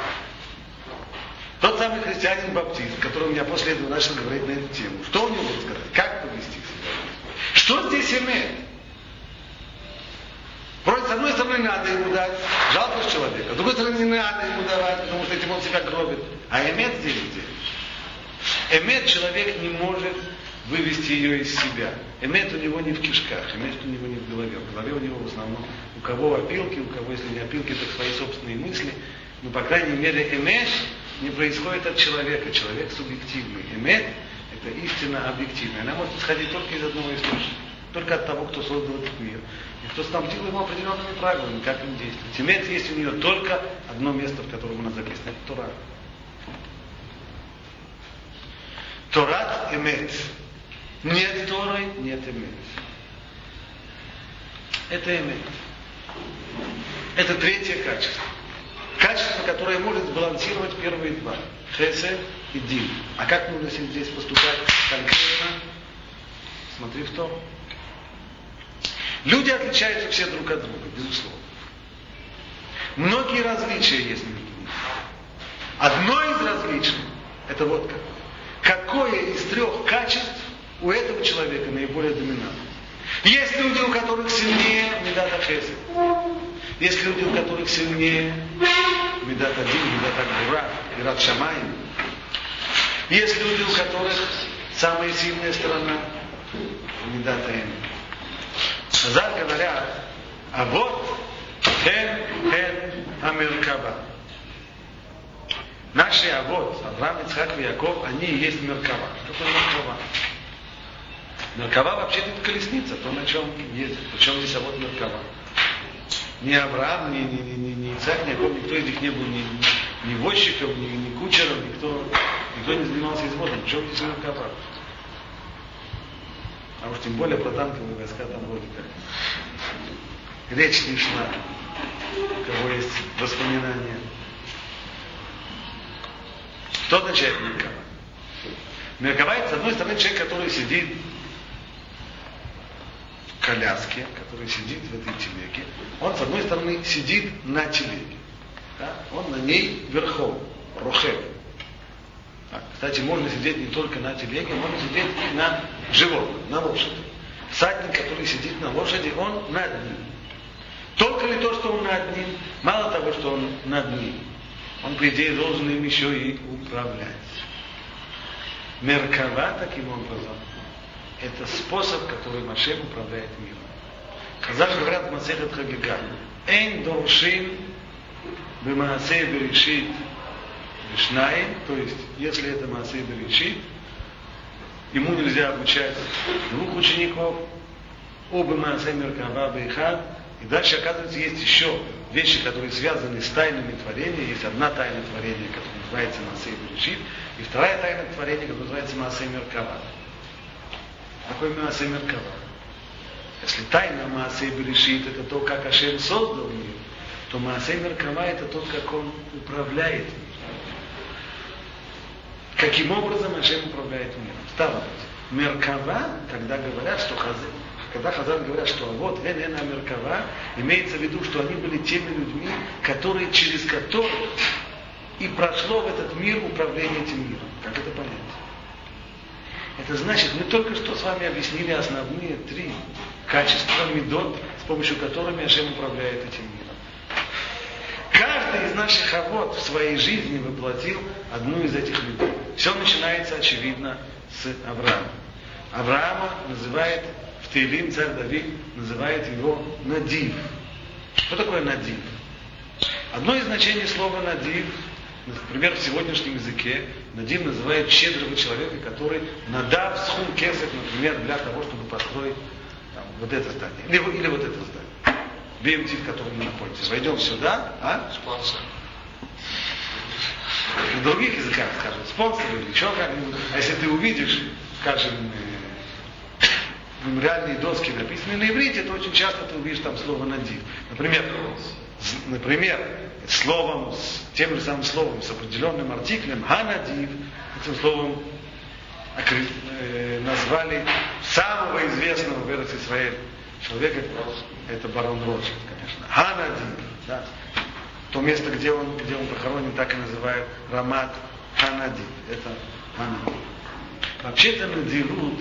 Тот самый христианин-баптист, который у меня после этого начал говорить на эту тему, что у него будет сказать? Как повести себя? Что здесь аэмет? Вроде, с одной стороны, надо ему дать, жалко человека, с другой стороны, не надо ему давать, потому что этим он себя гробит. А эмет здесь где? Эмет человек не может вывести ее из себя. Эмет у него не в кишках, эмет у него не в голове. В голове у него в основном, у кого опилки, у кого, если не опилки, то свои собственные мысли. Но, по крайней мере, эмет не происходит от человека. Человек субъективный. Эмет – это истина объективная. Она может исходить только из одного источника. Только от того, кто создал этот мир. И кто снабдил его определенными правилами, как им действовать. Эмет есть у нее только одно место, в котором она записана. Это Тора. Торат эмет. Нет Торы, нет эмет. Это эмет. Это третье качество. Качество, которое может сбалансировать первые два. Хесед и дин. А как нужно здесь поступать конкретно? Смотри в Тору. Люди отличаются все друг от друга, безусловно. Многие различия есть между ними. Одно из различий, это вот как. Какое из трех качеств у этого человека наиболее доминантно? Есть люди, у которых сильнее медата хесед. Есть люди, у которых сильнее медата дин, медата гура, ират шамаим. Есть люди, у которых самая сильная сторона медата эмет. Хазаль говорят, а вот хен, хен, амеркава. Наши авот, Авраам, Ицхак и Яков, они и есть меркава. Что такое меркава? Меркава вообще-то это колесница, то, на чем ездит. Причем здесь авот меркава. Ни Авраам, ни, ни, ни, ни Ицхак, ни Яков, никто из них не был ни, ни возчиком, ни, ни кучером, никто, никто не занимался извозом. Причем здесь меркава? А уж тем более про танковые войска там вроде как речь не шла. У кого есть воспоминания. Что означает меркава? Меркава это, с одной стороны, человек, который сидит в коляске, который сидит в этой телеге. Он, с одной стороны, сидит на телеге. Да? Он на ней верхом, рохев. Так, кстати, можно сидеть не только на телеге, можно сидеть и на животном, на лошади. Всадник, который сидит на лошади, он над ним. Только ли то, что он над ним, мало того, что он над ним, он, по идее, должен им еще и управлять. Меркава, таким образом, это способ, который Машем управляет миром. Хазаль говорят в Масехет Хагига: «Эйн доршин бемаасей берешит вишнаим», то есть, если это маасей берешит, ему нельзя обучать двух учеников, оба маасей меркава бейхад. И дальше, оказывается, есть еще вещи, которые связаны с тайнами творения. Есть одна тайна творения, которая называется Маасей Берешит, и вторая тайна творения, которая называется Маасей Меркава. Какой Маасей Меркава? Если тайна Маасей Берешит это то, как Ашем создал мир, то Маасей Меркава это то, как он управляет миром. Каким образом Ашем управляет миром? Стало быть, Меркава, когда говорят, что Хазаль, когда Хазаль говорят, что вот Вен Эн Амеркава, имеется в виду, что они были теми людьми, которые, через которых и прошло в этот мир управление этим миром. Как это понять? Это значит, мы только что с вами объяснили основные три качества медот, с помощью которыми Ашем управляет этим миром. Каждый из наших авот в своей жизни воплотил одну из этих медот. Все начинается, очевидно, с Авраама. Авраама называет в Теилим царь Давид, называет его Надив. Что такое Надив? Одно из значений слова Надив, например, в сегодняшнем языке, Надив называет щедрого человека, который надав схум кесет, например, для того, чтобы построить там, вот это здание. Или, или вот это здание. би эм ти, в котором мы находимся. Войдем сюда, а? Спонсор. На других языках, скажем, спонсор или еще как-нибудь. А если ты увидишь, скажем, мемориальные доски, написанные на иврите, то очень часто ты увидишь там слово «надив». Например, например, словом, с тем же самым словом, с определенным артиклем, ханадив, этим словом назвали самого известного в Эрец-Исраэль человека, это барон Ротшильд, конечно. Ханадив, да. То место, где он, где он похоронен, так и называют Рамат Ханадив. Это Ханадив. Вообще-то надирут,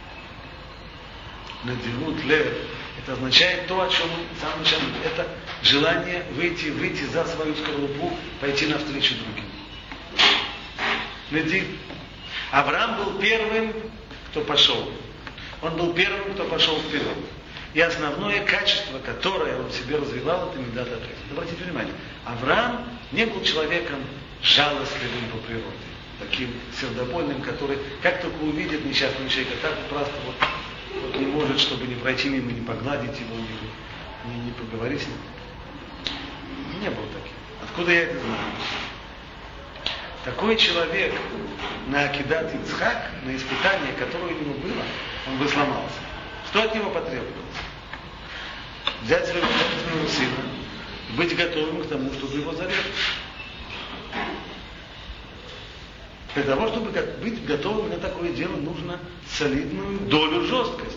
надирут лев, это означает то, о чем мы сам начали. Это желание выйти, выйти за свою скорлупу, пойти навстречу другим. Надир. Авраам был первым, кто пошел. Он был первым, кто пошел вперед. И основное качество, которое он в себе развивал, это медат хесед. Обратите внимание, Авраам не был человеком жалостливым по природе, таким сердобольным, который как только увидит несчастного человека, так просто вот, вот не может, чтобы не пройти мимо, не погладить его, не, не, не поговорить с ним. Не был таким. Откуда я это знаю? Такой человек на Акидат Ицхак, на испытание, которое у него было, он бы сломался. Что от него потребовалось? Взять своего собственного сына, быть готовым к тому, чтобы его зарезать. Для того, чтобы быть готовым на такое дело, нужно солидную долю жесткости.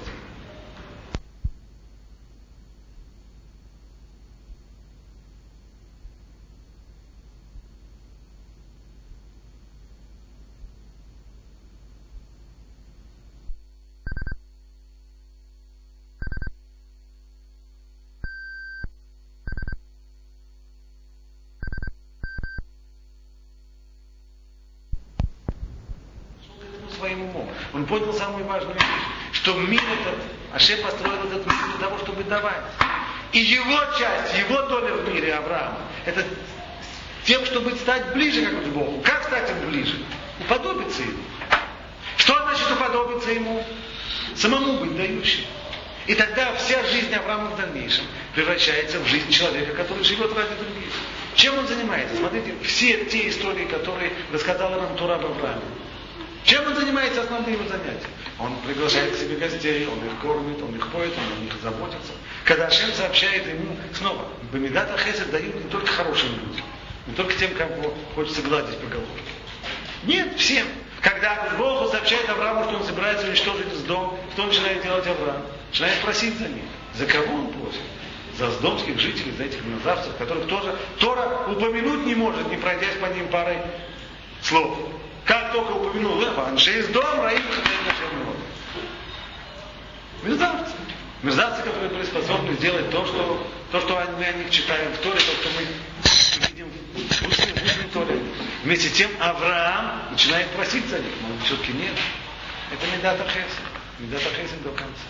Он понял самую важную вещь, что мир этот, Ашем построил этот мир для того, чтобы давать. И его часть, его доля в мире Авраама, это тем, чтобы стать ближе как к Богу. Как стать им ближе? Уподобиться ему. Что значит уподобиться ему? Самому быть дающим. И тогда вся жизнь Авраама в дальнейшем превращается в жизнь человека, который живет ради других. Чем он занимается? Смотрите, все те истории, которые рассказала нам Тора об Аврааме. Чем он занимается, основные его занятия? Он приглашает к себе гостей, он их кормит, он их поет, он о них заботится. Когда Ашем сообщает ему, снова, бамидат хесед дают не только хорошим людям, не только тем, кого хочется гладить по головке. Нет, всем. Когда Бог сообщает Аврааму, что он собирается уничтожить Сдом, что начинает делать Авраам? Начинает просить за них. За кого он просит? За сдомских жителей, за этих мерзавцев, которых тоже Тора упомянуть не может, не пройдясь по ним парой слов. Как только упомянул Аншей из дома, Раим мерзавцы. Мерзавцы, которые способны сделать то, что, то, что мы о них читаем в Торе, то, что мы видим в устной Торе. Вместе с тем Авраам начинает просить за них. Но все-таки нет. Это медат хесед. Медат хесед до конца.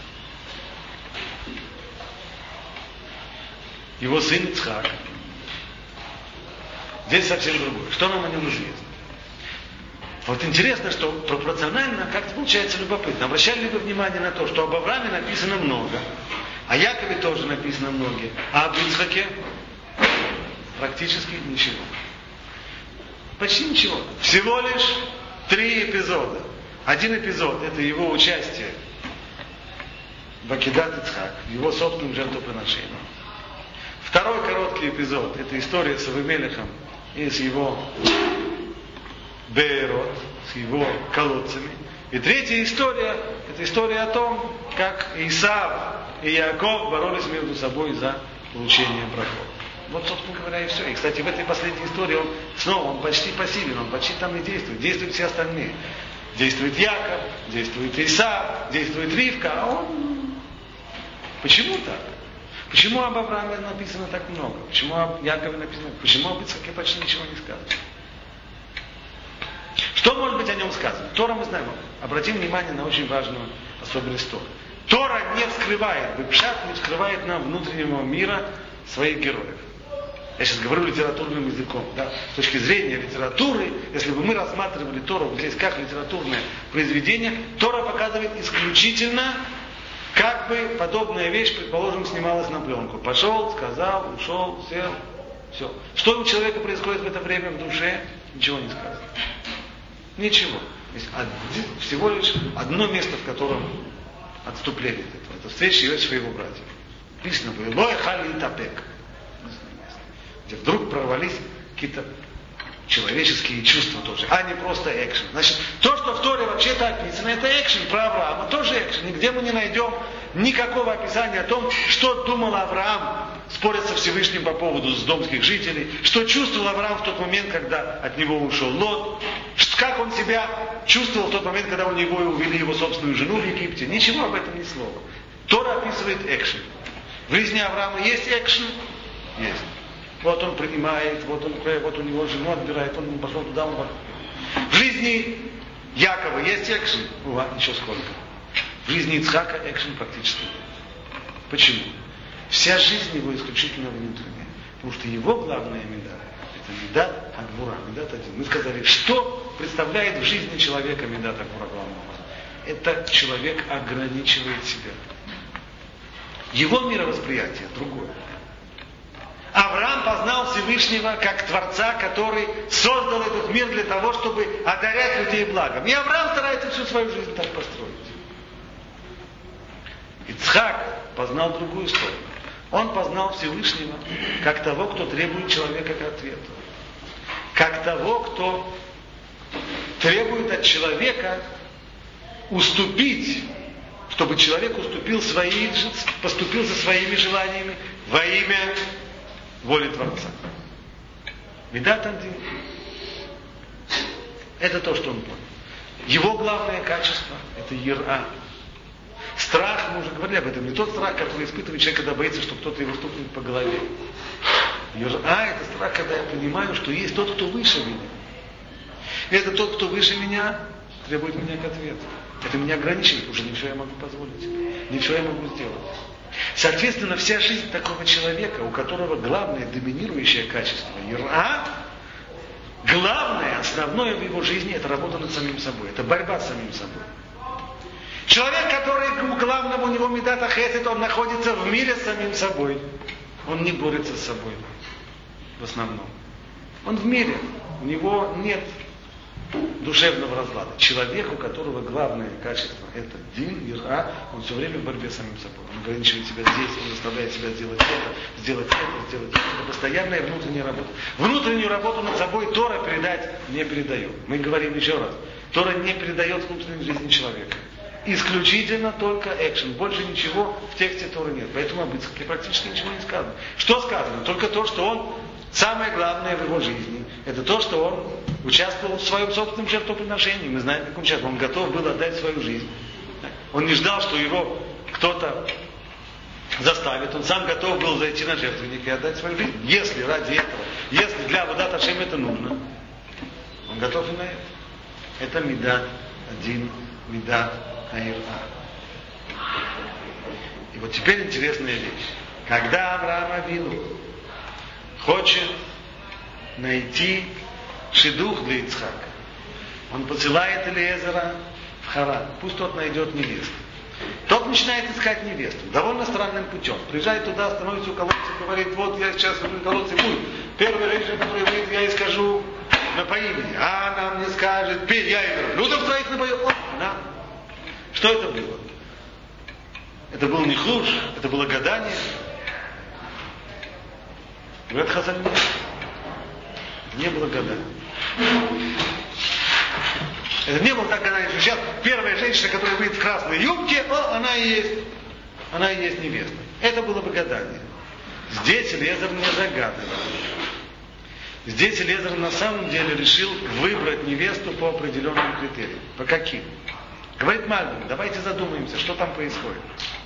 Его сын Ицхак. Здесь совсем другое. Что нам о нем известно? Вот интересно, что пропорционально как-то получается любопытно. Обращали ли вы внимание на то, что об Аврааме написано много, о Якове тоже написано много, а об Ицхаке практически ничего. Почти ничего. Всего лишь три эпизода. Один эпизод – это его участие в Акидат Ицхак, в его собственном жертвоприношении. Второй короткий эпизод – это история с Авимелехом и с его Беэрот, с его колодцами. И третья история – это история о том, как Исав и Яков боролись между собой за получение брахот. Вот, собственно говоря, и все. И, кстати, в этой последней истории он снова, он почти пассивен, он почти там не действует. Действуют все остальные. Действует Яков, действует Исав, действует Ривка, а он... Почему так? Почему об Аврааме написано так много? Почему об Якове написано? Почему об Ицхаке почти ничего не сказано? Что может быть о нем сказано? Тора мы знаем. Обратим внимание на очень важную особенность Торы. Тора не вскрывает, Бепшат не вскрывает нам внутреннего мира своих героев. Я сейчас говорю литературным языком. Да? С точки зрения литературы, если бы мы рассматривали Тору здесь как литературное произведение, Тора показывает исключительно, как бы подобная вещь, предположим, снималась на пленку. Пошел, сказал, ушел, сел, все. Что у человека происходит в это время в душе? Ничего не сказано. Ничего. Есть всего лишь одно место, в котором отступление от этого. Это встреча Иосифа и его братьев. Написано, «Лой хали и тапек». где вдруг прорвались какие-то человеческие чувства тоже, а не просто экшен. Значит, то, что в Торе вообще-то описано, это экшен про Авраама, тоже экшен. Нигде мы не найдем никакого описания о том, что думал Авраам, споря со Всевышним по поводу сдомских жителей, что чувствовал Авраам в тот момент, когда от него ушел Лот, как он себя чувствовал в тот момент, когда у него увели его собственную жену в Египте. Ничего об этом ни слова. Тора описывает экшен. В жизни Авраама есть экшен? Есть. Вот он принимает, вот, он, вот у него жену отбирает, он пошел туда, он пошел. В жизни Якова есть экшен? Уа, еще сколько. В жизни Ицхака экшен практически нет. Почему? Вся жизнь его исключительно внутренняя. Потому что его главная меда — это медат Агвура, медат один. Мы сказали, что представляет в жизни человека медат Агвура главного? Это человек ограничивает себя. Его мировосприятие другое. Авраам познал Всевышнего как Творца, который создал этот мир для того, чтобы одарять людей благом. И Авраам старается всю свою жизнь так построить. Ицхак познал другую сторону. Он познал Всевышнего как того, кто требует человека к ответу. Как того, кто требует от человека уступить, чтобы человек уступил свои, поступил за своими желаниями во имя воли Творца. Медат один. Это то, что он понял. Его главное качество — это ира. Страх, мы уже говорили об этом, не тот страх, который испытывает человек, когда боится, что кто-то его стукнет по голове. Ира — это страх, когда я понимаю, что есть тот, кто выше меня. И это тот, кто выше меня, требует меня к ответу. Это меня ограничивает, уже не все я могу позволить. Не все я могу сделать. Соответственно, вся жизнь такого человека, у которого главное доминирующее качество ира, главное, основное в его жизни — это работа над самим собой, это борьба с самим собой. Человек, который главным у него медат ахесед, он находится в мире с самим собой. Он не борется с собой в основном. Он в мире, у него нет душевного разлада. Человек, у которого главное качество — это дин, ира, он все время в борьбе с самим собой. Он ограничивает себя здесь, он заставляет себя сделать это, сделать это, сделать это. Это постоянная внутренняя работа. Внутреннюю работу над собой Тора передать не передает. Мы говорим еще раз. Тора не передает внутреннюю жизнь человека. Исключительно только экшен. Больше ничего в тексте Торы нет. Поэтому об Ицхаке практически ничего не сказано. Что сказано? Только то, что он, самое главное в его жизни, это то, что он участвовал в своем собственном жертвоприношении. Мы знаем, как он участвовал. Он готов был отдать свою жизнь. Он не ждал, что его кто-то заставит. Он сам готов был зайти на жертвенник и отдать свою жизнь. Если ради этого, если для Аводат Ашем это нужно, он готов и на это. Это медат один, медат аира. И вот теперь интересная вещь. Когда Авраам Авину хочет найти шидух для Ицхака, он посылает Элиезера в Харан. Пусть тот найдет невесту. Тот начинает искать невесту. Довольно странным путем. Приезжает туда, становится у колодца и говорит: вот я сейчас в колодце буду. Первая женщина, которая выйдет, я ей скажу на по имени. А она мне скажет: пей, я ей говорю: людям твоих напою. Она. Что это было? Это был не хуш, это было гадание. Говорят, Хазаль, нет. Это не было гадание. Это не было так гадание, что сейчас первая женщина, которая выйдет в красной юбке, о, она и есть, она и есть невеста. Это было бы гадание. Здесь Элиезер не загадывал. Здесь Элиезер на самом деле решил выбрать невесту по определенным критериям. По каким? Говорит Мальбим: давайте задумаемся, что там происходит.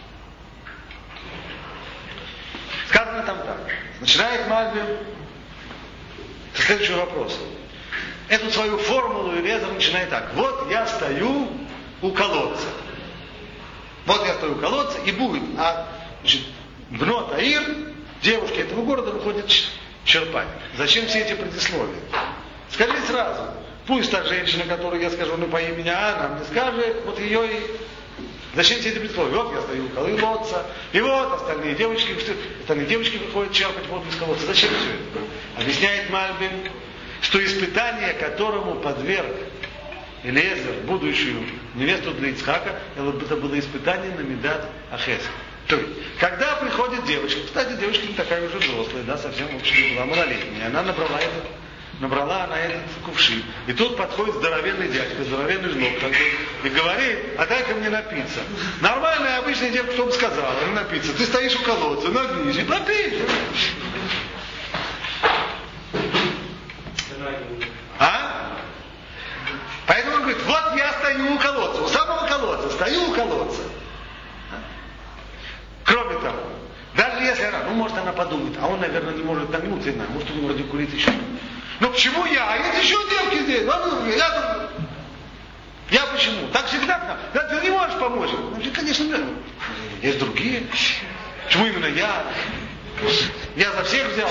Сказано там так. Начинает Мальбим со следующего вопроса. Эту свою формулу Элиезер начинает так. Вот я стою у колодца. Вот я стою у колодца, и будет. А значит, Бнот Аир, девушки этого города, выходят черпать. Зачем все эти предисловия? Скажи сразу. Пусть та женщина, которую я скажу, ну по имени, а она мне скажет, вот ее и... Зачем все эти предисловия? Вот я стою у колодца, и вот остальные девочки, остальные девочки выходят черпать воду из колодца. Зачем все это? Объясняет Мальбим, что испытание, которому подверг Элиезер будущую невесту для Ицхака, это было испытание на медат ахесед. То есть, когда приходит девочка, кстати, девочка не такая уже взрослая, да, совсем вообще была малолетняя, она набрала этот, набрала она этот кувшин. И тут подходит здоровенный дядька, здоровенный жлоб такой, и говорит, а дай-ка мне напиться. Нормальная обычная девка, что бы сказала, не напиться. Ты стоишь у колодца, нагнись и попей. А? Поэтому он говорит, вот я стою у колодца, у самого колодца, стою у колодца. Кроме того, даже если она, ну может она подумает, а он, наверное, не может нагнуться, знаю, может он вроде курит еще. Ну почему я? А есть еще девки здесь. Я, я почему? Так всегда. Да, ты не можешь помочь. Ну, конечно, нет. Есть другие. Почему именно я? Я за всех взял.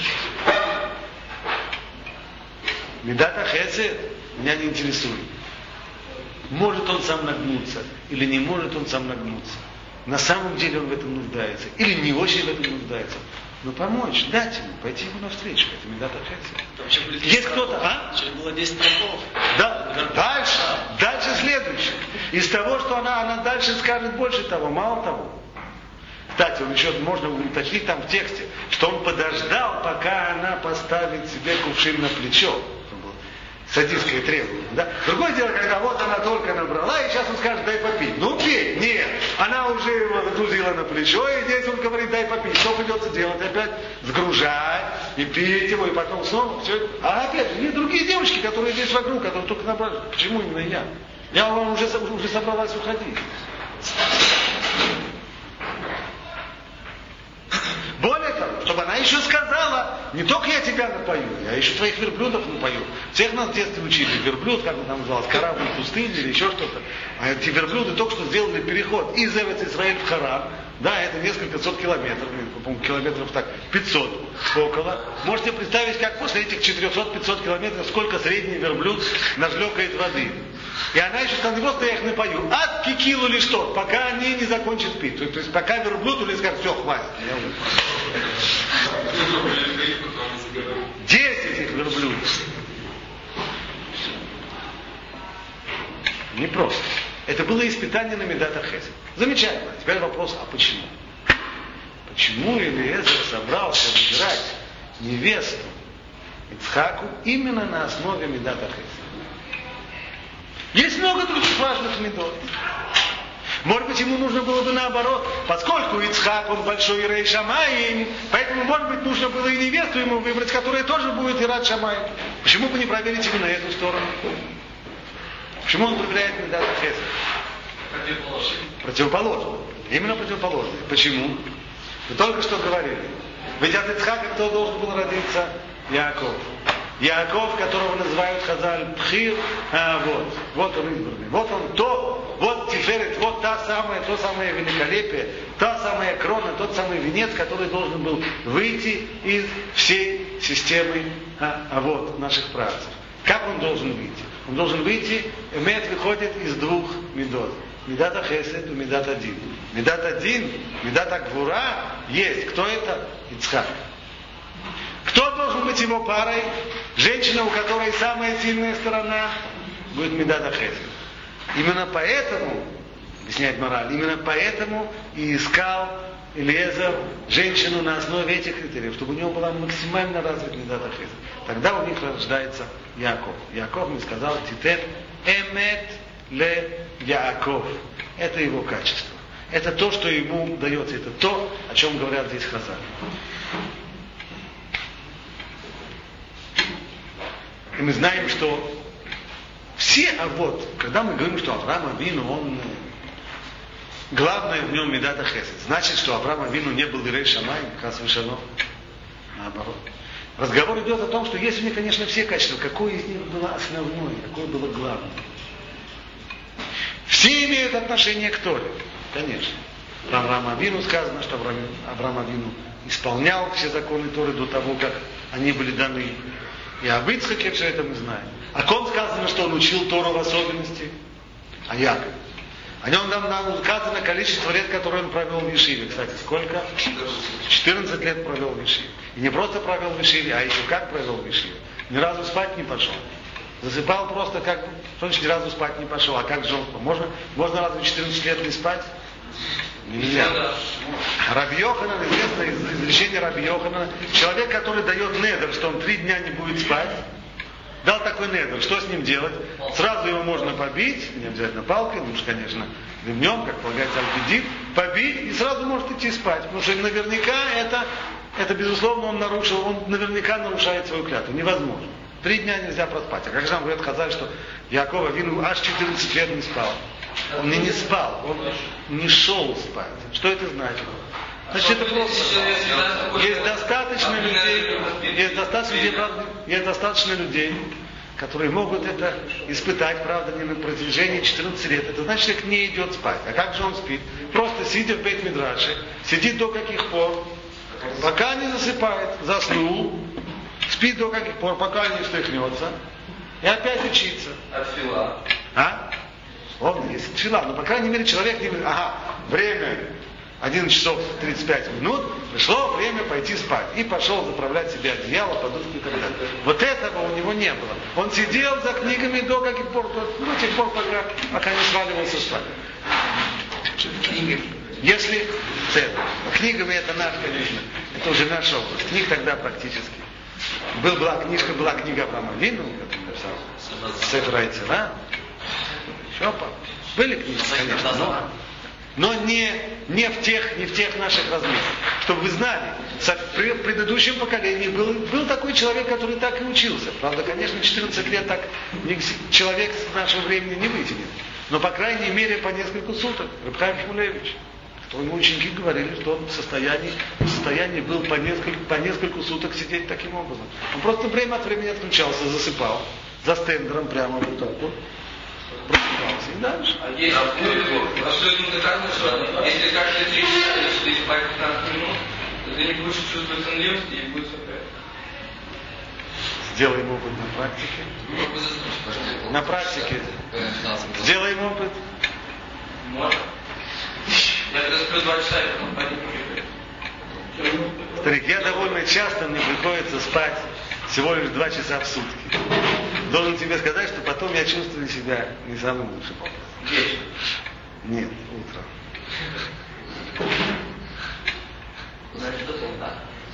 Медата хесед меня не интересует. Может он сам нагнуться или не может он сам нагнуться. На самом деле он в этом нуждается. Или не очень в этом нуждается. Но помочь, дать ему, пойти ему навстречу. Это медата хесед. Есть кто-то, а? Сейчас было десять роков. Да, дальше, дальше следующее. Из того, что она, она дальше скажет больше того, мало того. Кстати, он еще можно уточнить там в тексте, что он подождал, пока она поставит себе кувшин на плечо. Садистское требование. Да? Другое дело, когда вот она только набрала, и сейчас он скажет, дай попить. Ну пей. Нет. Она уже его загрузила на плечо, и здесь он говорит, дай попить. Что придется делать? Опять сгружать и пить его, и потом снова все. А опять же, есть другие девочки, которые здесь вокруг, которые только набрали. Почему именно я? Я вам уже, уже собралась уходить. Более того, чтобы она еще сказала, не только я тебя напою, я еще твоих верблюдов напою. Всех нас в детстве учили, верблюд, как он там назывался, корабль пустыни или еще что-то. А эти верблюды только что сделали переход из Эрец-Исраэль в Харан. Да, это несколько сот километров, по-моему, километров так, пятьсот около. Можете представить, как после этих четырехсот-пятьсот километров, сколько средний верблюд нажлёкает воды. И она еще сказала, не просто я их напою, а кикилу или что, пока они не закончат пить. То есть, то есть пока верблюд уже скажет, все, хватит. Десять этих верблюдов. Не просто. Это было испытание на медата хесед. Замечательно. Теперь вопрос, а почему? Почему Элиэзер собрался выбирать невесту Ицхаку именно на основе медата хесед? Есть много других важных медот. Может быть, ему нужно было бы наоборот, поскольку Ицхак, он большой Ирей Шамаим, поэтому, может быть, нужно было и невесту ему выбрать, которая тоже будет Ират Шамаим. Почему бы не проверить именно эту сторону? Почему он выбирает медат хесед? Противоположно. Противоположно. Именно противоположно. Почему? Вы только что говорили. Ведь от Ицхака кто должен был родиться? Яаков. Яаков, которого называют Хазаль Пхир, а, вот, вот он избранный. Вот он то, вот Тиферет, вот та самая, то самое великолепие, та самая крона, тот самый венец, который должен был выйти из всей системы а, а вот наших працев. Как он должен выйти? Он должен выйти, эмет выходит из двух медот. Медата хесед и медат один. Медат один, медата гвура есть. Кто это? Ицхак. Кто должен быть его парой? Женщина, у которой самая сильная сторона, будет медата хесед. Именно поэтому, объясняет мораль, именно поэтому и искал Элиэзер женщину на основе этих критериев, чтобы у него была максимально развита медата хесед. Тогда у них рождается Яаков. Яаков мне сказал, титет эмет ле Яаков. Это его качество. Это то, что ему дается. Это то, о чем говорят здесь Хазаль. И мы знаем, что все, а вот, когда мы говорим, что Авраам Авину, он главное в нем медата хесед, значит, что Авраам Авину не был Ирей Шамай, хас вешалом. Наоборот. Разговор идет о том, что есть у них, конечно, все качества. Какое из них было основное, какое было главное. Все имеют отношение к Торе, конечно. Про Авраама Авину сказано, что Авраам Авину исполнял все законы Торы до того, как они были даны. И об Ицхаке все это мы знаем. О ком сказано, что он учил Тору в особенности? О Якове. О нем нам, нам указано количество лет, которые он провел в Ешиве. Кстати, сколько? четырнадцать лет провел в Ешиве. И не просто провел в Ешиве, а еще как провел в Ешиве. Ни разу спать не пошел. Засыпал просто как... Что значит, ни разу спать не пошел? А как жестко? Можно, можно разве четырнадцать лет не спать? Не меня. Раби Йоханан, известно из изречения Раби Йоханана, человек, который дает недр, что он три дня не будет спать, дал такой недр, что с ним делать? Сразу его можно побить, не обязательно палкой, ну уж, конечно, ремнем, как полагается, альпидит, побить, и сразу может идти спать, потому что наверняка это, это безусловно, он нарушил, он наверняка нарушает свою клятву, невозможно. Три дня нельзя проспать. А как же нам говорят Хазаль, что Яков Авину аж четырнадцать лет не спал. Он не, не спал, он не шел спать. Что это значит? Значит, это просто. Есть достаточно людей, есть достаточно людей, правда, есть достаточно людей, которые могут это испытать, правда, не на протяжении четырнадцати лет. Это значит, человек не идет спать. А как же он спит? Просто сидя в бейт-мидраше, сидит до каких пор, пока не засыпает, заснул, спит до каких пор, пока не встряхнется, и опять учится. А тфила? А? Он есть тфила, но по крайней мере человек не говорит, ага, время одиннадцать часов тридцать пять минут, пришло время пойти спать. И пошел заправлять себе одеяло, подушку и так далее. Вот этого у него не было. Он сидел за книгами до каких пор, до тех пор, пока, пока не сваливался спать. Если цель. Книгами это наш, конечно, это уже наш опыт. Книг тогда практически. Был, была книжка, была книга Авраама Авину, который написал Сефер Айцера. Еще были книги, конечно, но, но не, не, в тех, не в тех наших размерах. Чтобы вы знали, при предыдущем поколении был, был такой человек, который так и учился. Правда, конечно, четырнадцать лет так человек с нашего времени не вытянет. Но, по крайней мере, по несколько суток. Раб Хаим Шмулевич, ему ученики говорили, что он в состоянии, в состоянии был по несколько, по несколько суток сидеть таким образом. Он просто время от времени отключался, засыпал, за стендером прямо вот так вот. Просыпался и дальше. А есть, а что это доказано, что если каждые три часа, если ты спать пятнадцать минут, то ты не будешь чувствовать сонливость и будет все правильно. Сделаем опыт на практике. На практике. Сделаем опыт. Можно. Я когда сплю два часа, я потом пойду. Старик, я довольно часто мне приходится спать всего лишь два часа в сутки. Должен тебе сказать, что потом я чувствую себя не самым лучшим образом. Вечером? Нет, утром. Значит, это да.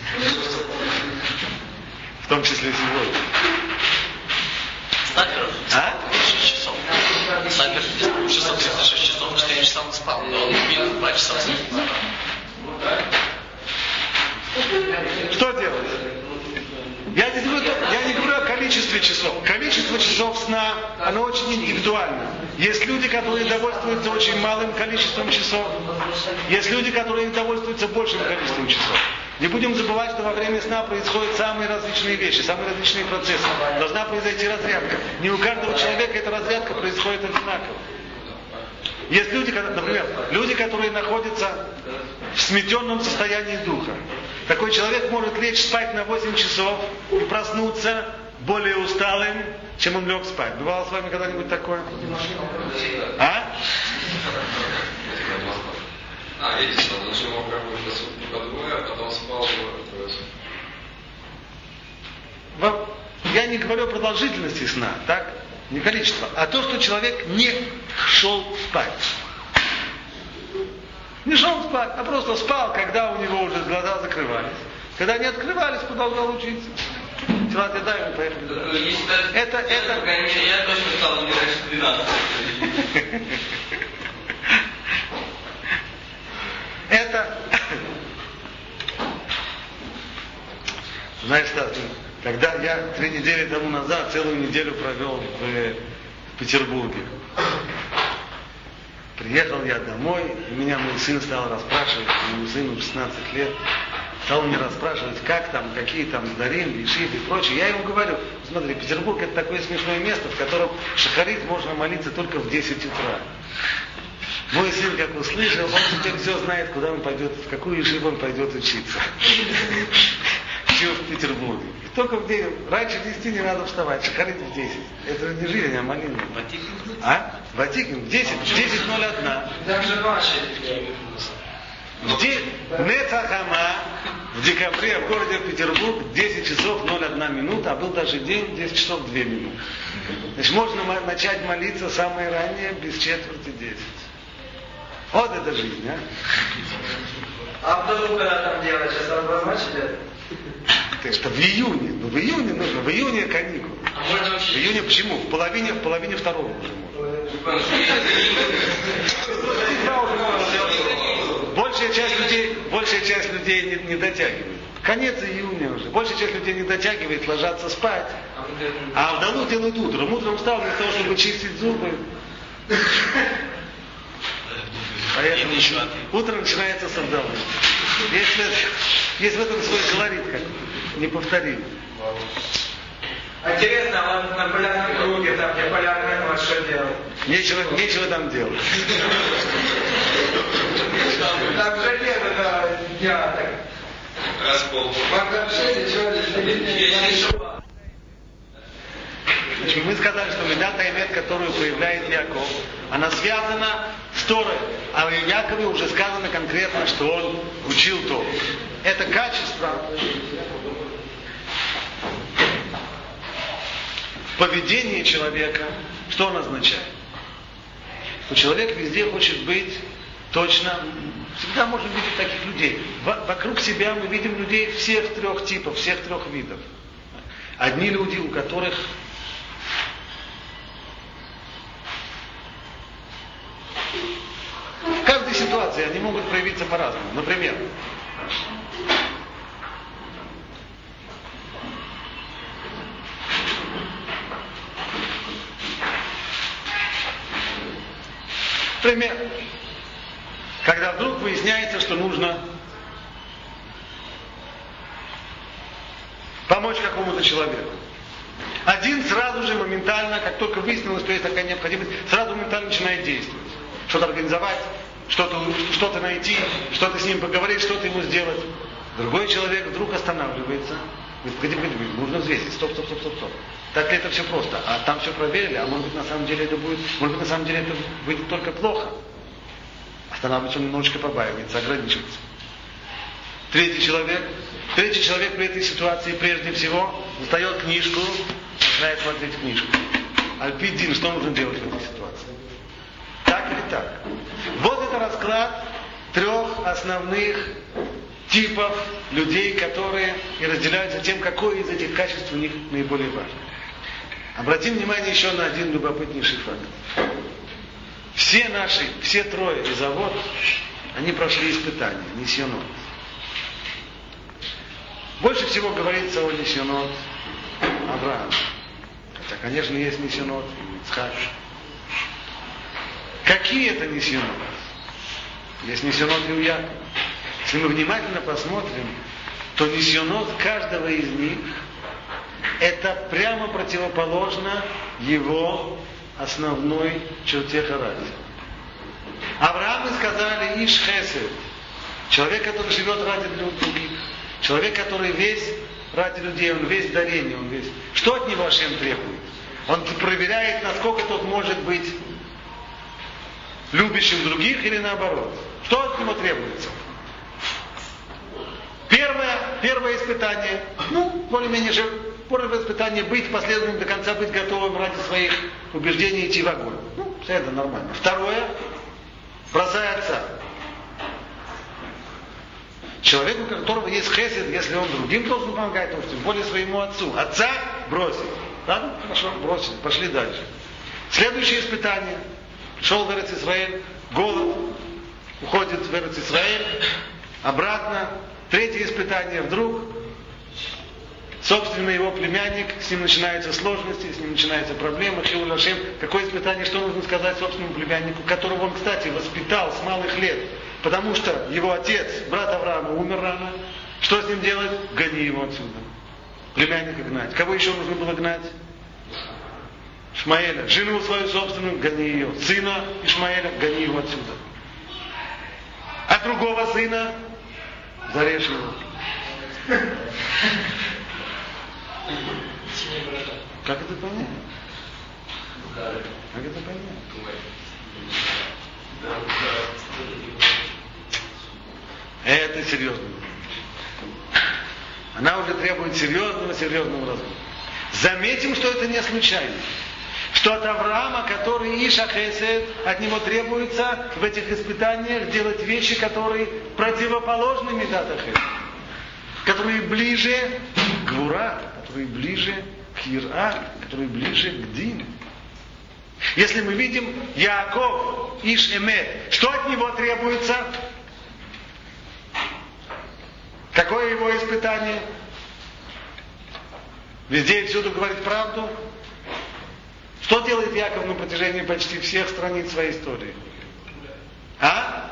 В том числе сегодня. Снайпер А? шесть часов. Снайпер шестьсот тридцать шесть часов, четыре часа он спал, но он минимум два часа спал. Что делать? Я не, говорю, я не говорю о количестве часов. Количество часов сна, оно очень индивидуально. Есть люди, которые довольствуются очень малым количеством часов. Есть люди, которые довольствуются большим количеством часов. Не будем забывать, что во время сна происходят самые различные вещи, самые различные процессы. Должна произойти разрядка. Не у каждого человека эта разрядка происходит одинаково. Есть люди, например, люди, которые находятся в сметенном состоянии духа. Такой человек может лечь спать на восемь часов и проснуться более усталым, чем он лег спать. Бывало с вами когда-нибудь такое? А? А, видите, он нажимал какой-то сутки по двое, а потом спал. Я не говорю о продолжительности сна, так? Не количество, а то, что человек не шел спать. Не шел спать, а просто спал, когда у него уже глаза закрывались. Когда не открывались, продолжал учиться. Вчера ты дай ему поехали. Это, это... Я точно стал не раньше двенадцати. Это... Знаешь, Стас, когда я три недели тому назад целую неделю провел в Петербурге. Приехал я домой, и меня мой сын стал расспрашивать, моему сыну шестнадцать лет, стал мне расспрашивать, как там, какие там Дарим, Ешив и прочее. Я ему говорю, смотри, Петербург это такое смешное место, в котором шахарит можно молиться только в десять утра. Мой сын, как услышал, он теперь все знает, куда он пойдет, в какую ешиву он пойдет учиться. В Петербурге. И только в день, раньше десяти не надо вставать, шахарит в десять. Это не жизнь, а молитва. А? Ватикин в десять, в десять ноль один. Даже ваши. Нецахама в декабре в городе Петербург десять часов ноль одна минута, а был даже день десять часов две минуты. Значит, можно начать молиться самое раннее без четверти десять. Вот это жизнь, а? А вдруг когда там делать? Сейчас обозначили? Так что в июне, ну в июне нужно, в июне каникулы. А можно В июне почему? В половине, в половине второго уже можно. Большая часть людей, большая часть людей не, не дотягивает. Конец июня уже. Большая часть людей не дотягивает, ложатся спать. А вдалу делают утром. Утром встал для того, чтобы чистить зубы. Поэтому утро начинается с Авдалы. Есть, есть в этом свой колорит, как неповторимый. Интересно, а вот на полярном круге, там где полярный круг, что делать? Нечего, нечего там делать. Там же нет этого дня так. Раскол. Вообще ничего Значит, мы сказали, что медат Аэмет, которую проявляет Яков, она связана с Торой. А в Якове уже сказано конкретно, что он учил Тору. Это качество поведения человека. Что он означает? Что человек везде хочет быть точно. Всегда можем видеть таких людей. Вокруг себя мы видим людей всех трех типов, всех трех видов. Одни люди, у которых в каждой ситуации они могут проявиться по-разному. Например, Пример. Когда вдруг выясняется, что нужно помочь какому-то человеку. Один сразу же моментально, как только выяснилось, что есть такая необходимость, сразу моментально начинает действовать. Что-то организовать, что-то, что-то найти, что-то с ним поговорить, что-то ему сделать. Другой человек вдруг останавливается. Говорит, погоди, погоди, погоди, нужно взвесить. Стоп, стоп, стоп, стоп, стоп. Так ли это все просто? А там все проверили, а может быть на самом деле это будет, может быть на самом деле это выйдет только плохо. Останавливается, он немножечко побаивается, ограничивается. Третий человек, третий человек при этой ситуации прежде всего достает книжку, начинает смотреть книжку. Альпидин, что нужно делать в этой ситуации? Так или так? Вот это расклад трех основных типов людей, которые и разделяются тем, какое из этих качеств у них наиболее важно. Обратим внимание еще на один любопытнейший факт. Все наши, все трое из Авот, они прошли испытания, нисьонот. Больше всего говорится о нисьонот Авраама. Хотя, конечно, есть нисьонот Ицхак. Какие это нисьонот? Есть нисьонот и у Якова. Если мы внимательно посмотрим, то нисьонот каждого из них это прямо противоположно его основной черте характера. Аврааму сказали Иш Хесед, человек, который живет ради других, человек, который весь ради людей, он весь дарение, он весь. Что от него Ашем требует? Он проверяет, насколько тот может быть любящим других или наоборот. Что от него требуется? Первое, первое испытание, ну, более-менее же, первое испытание быть последовательным до конца, быть готовым ради своих убеждений идти в огонь. Ну, это нормально. Второе, бросай отца. Человеку, у которого есть хесед, если он другим должен помогать, то тем более своему отцу. Отца бросить. Ладно, хорошо, бросили, пошли дальше. Следующее испытание. Пришел в Эрец-Исраэль, голод, уходит в Эрец-Исраэль, обратно. Третье испытание, вдруг собственно его племянник, с ним начинаются сложности, с ним начинаются проблемы, Хилуль Ашем. Какое испытание, что нужно сказать собственному племяннику, которого он, кстати, воспитал с малых лет, потому что его отец, брат Авраама, умер рано. Что с ним делать? Гони его отсюда. Племянника гнать. Кого еще нужно было гнать? Ишмаэля. Жену свою собственную, гони ее. Сына Ишмаэля, гони его отсюда. А другого сына зарежь его. Как это понять? Как это понять? Это серьезно. Она уже требует серьезного, серьезного разговора. Заметим, что это не случайно. что от Авраама, который Иша Хесед, от него требуется в этих испытаниях делать вещи, которые противоположны Мидата Хесед, которые ближе к Гвура, которые ближе к Ира, которые ближе к Дину. Если мы видим Яаков, Иш Эмет, что от него требуется? Какое его испытание? Везде и всюду говорить правду? Что делает Яков на протяжении почти всех страниц своей истории? А?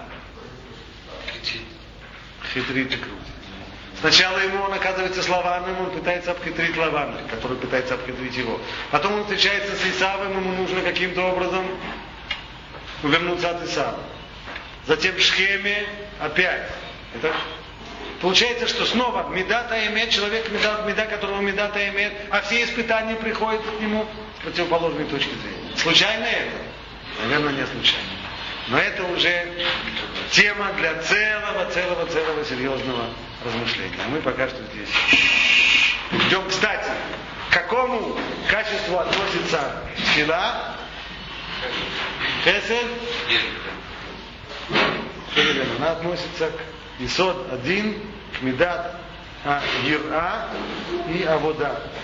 Хитрит и крутит. Сначала ему он оказывается с Лаваном, он пытается обхитрить Лавана, который пытается обхитрить его. Потом он встречается с Исавом, ему нужно каким-то образом увернуться от Исава. Затем в Шхеме опять. Это... Получается, что снова Мидата имеет человек, меда, меда, которого Мидата имеет, а все испытания приходят к нему с противоположной точки зрения. Случайно это? Наверное, не случайно. Но это уже тема для целого, целого, целого серьезного размышления. А мы пока что здесь. Идем, кстати, к какому качеству относится тфила? Хесед? Она относится к Исод один, к Мидат Ира и Авода.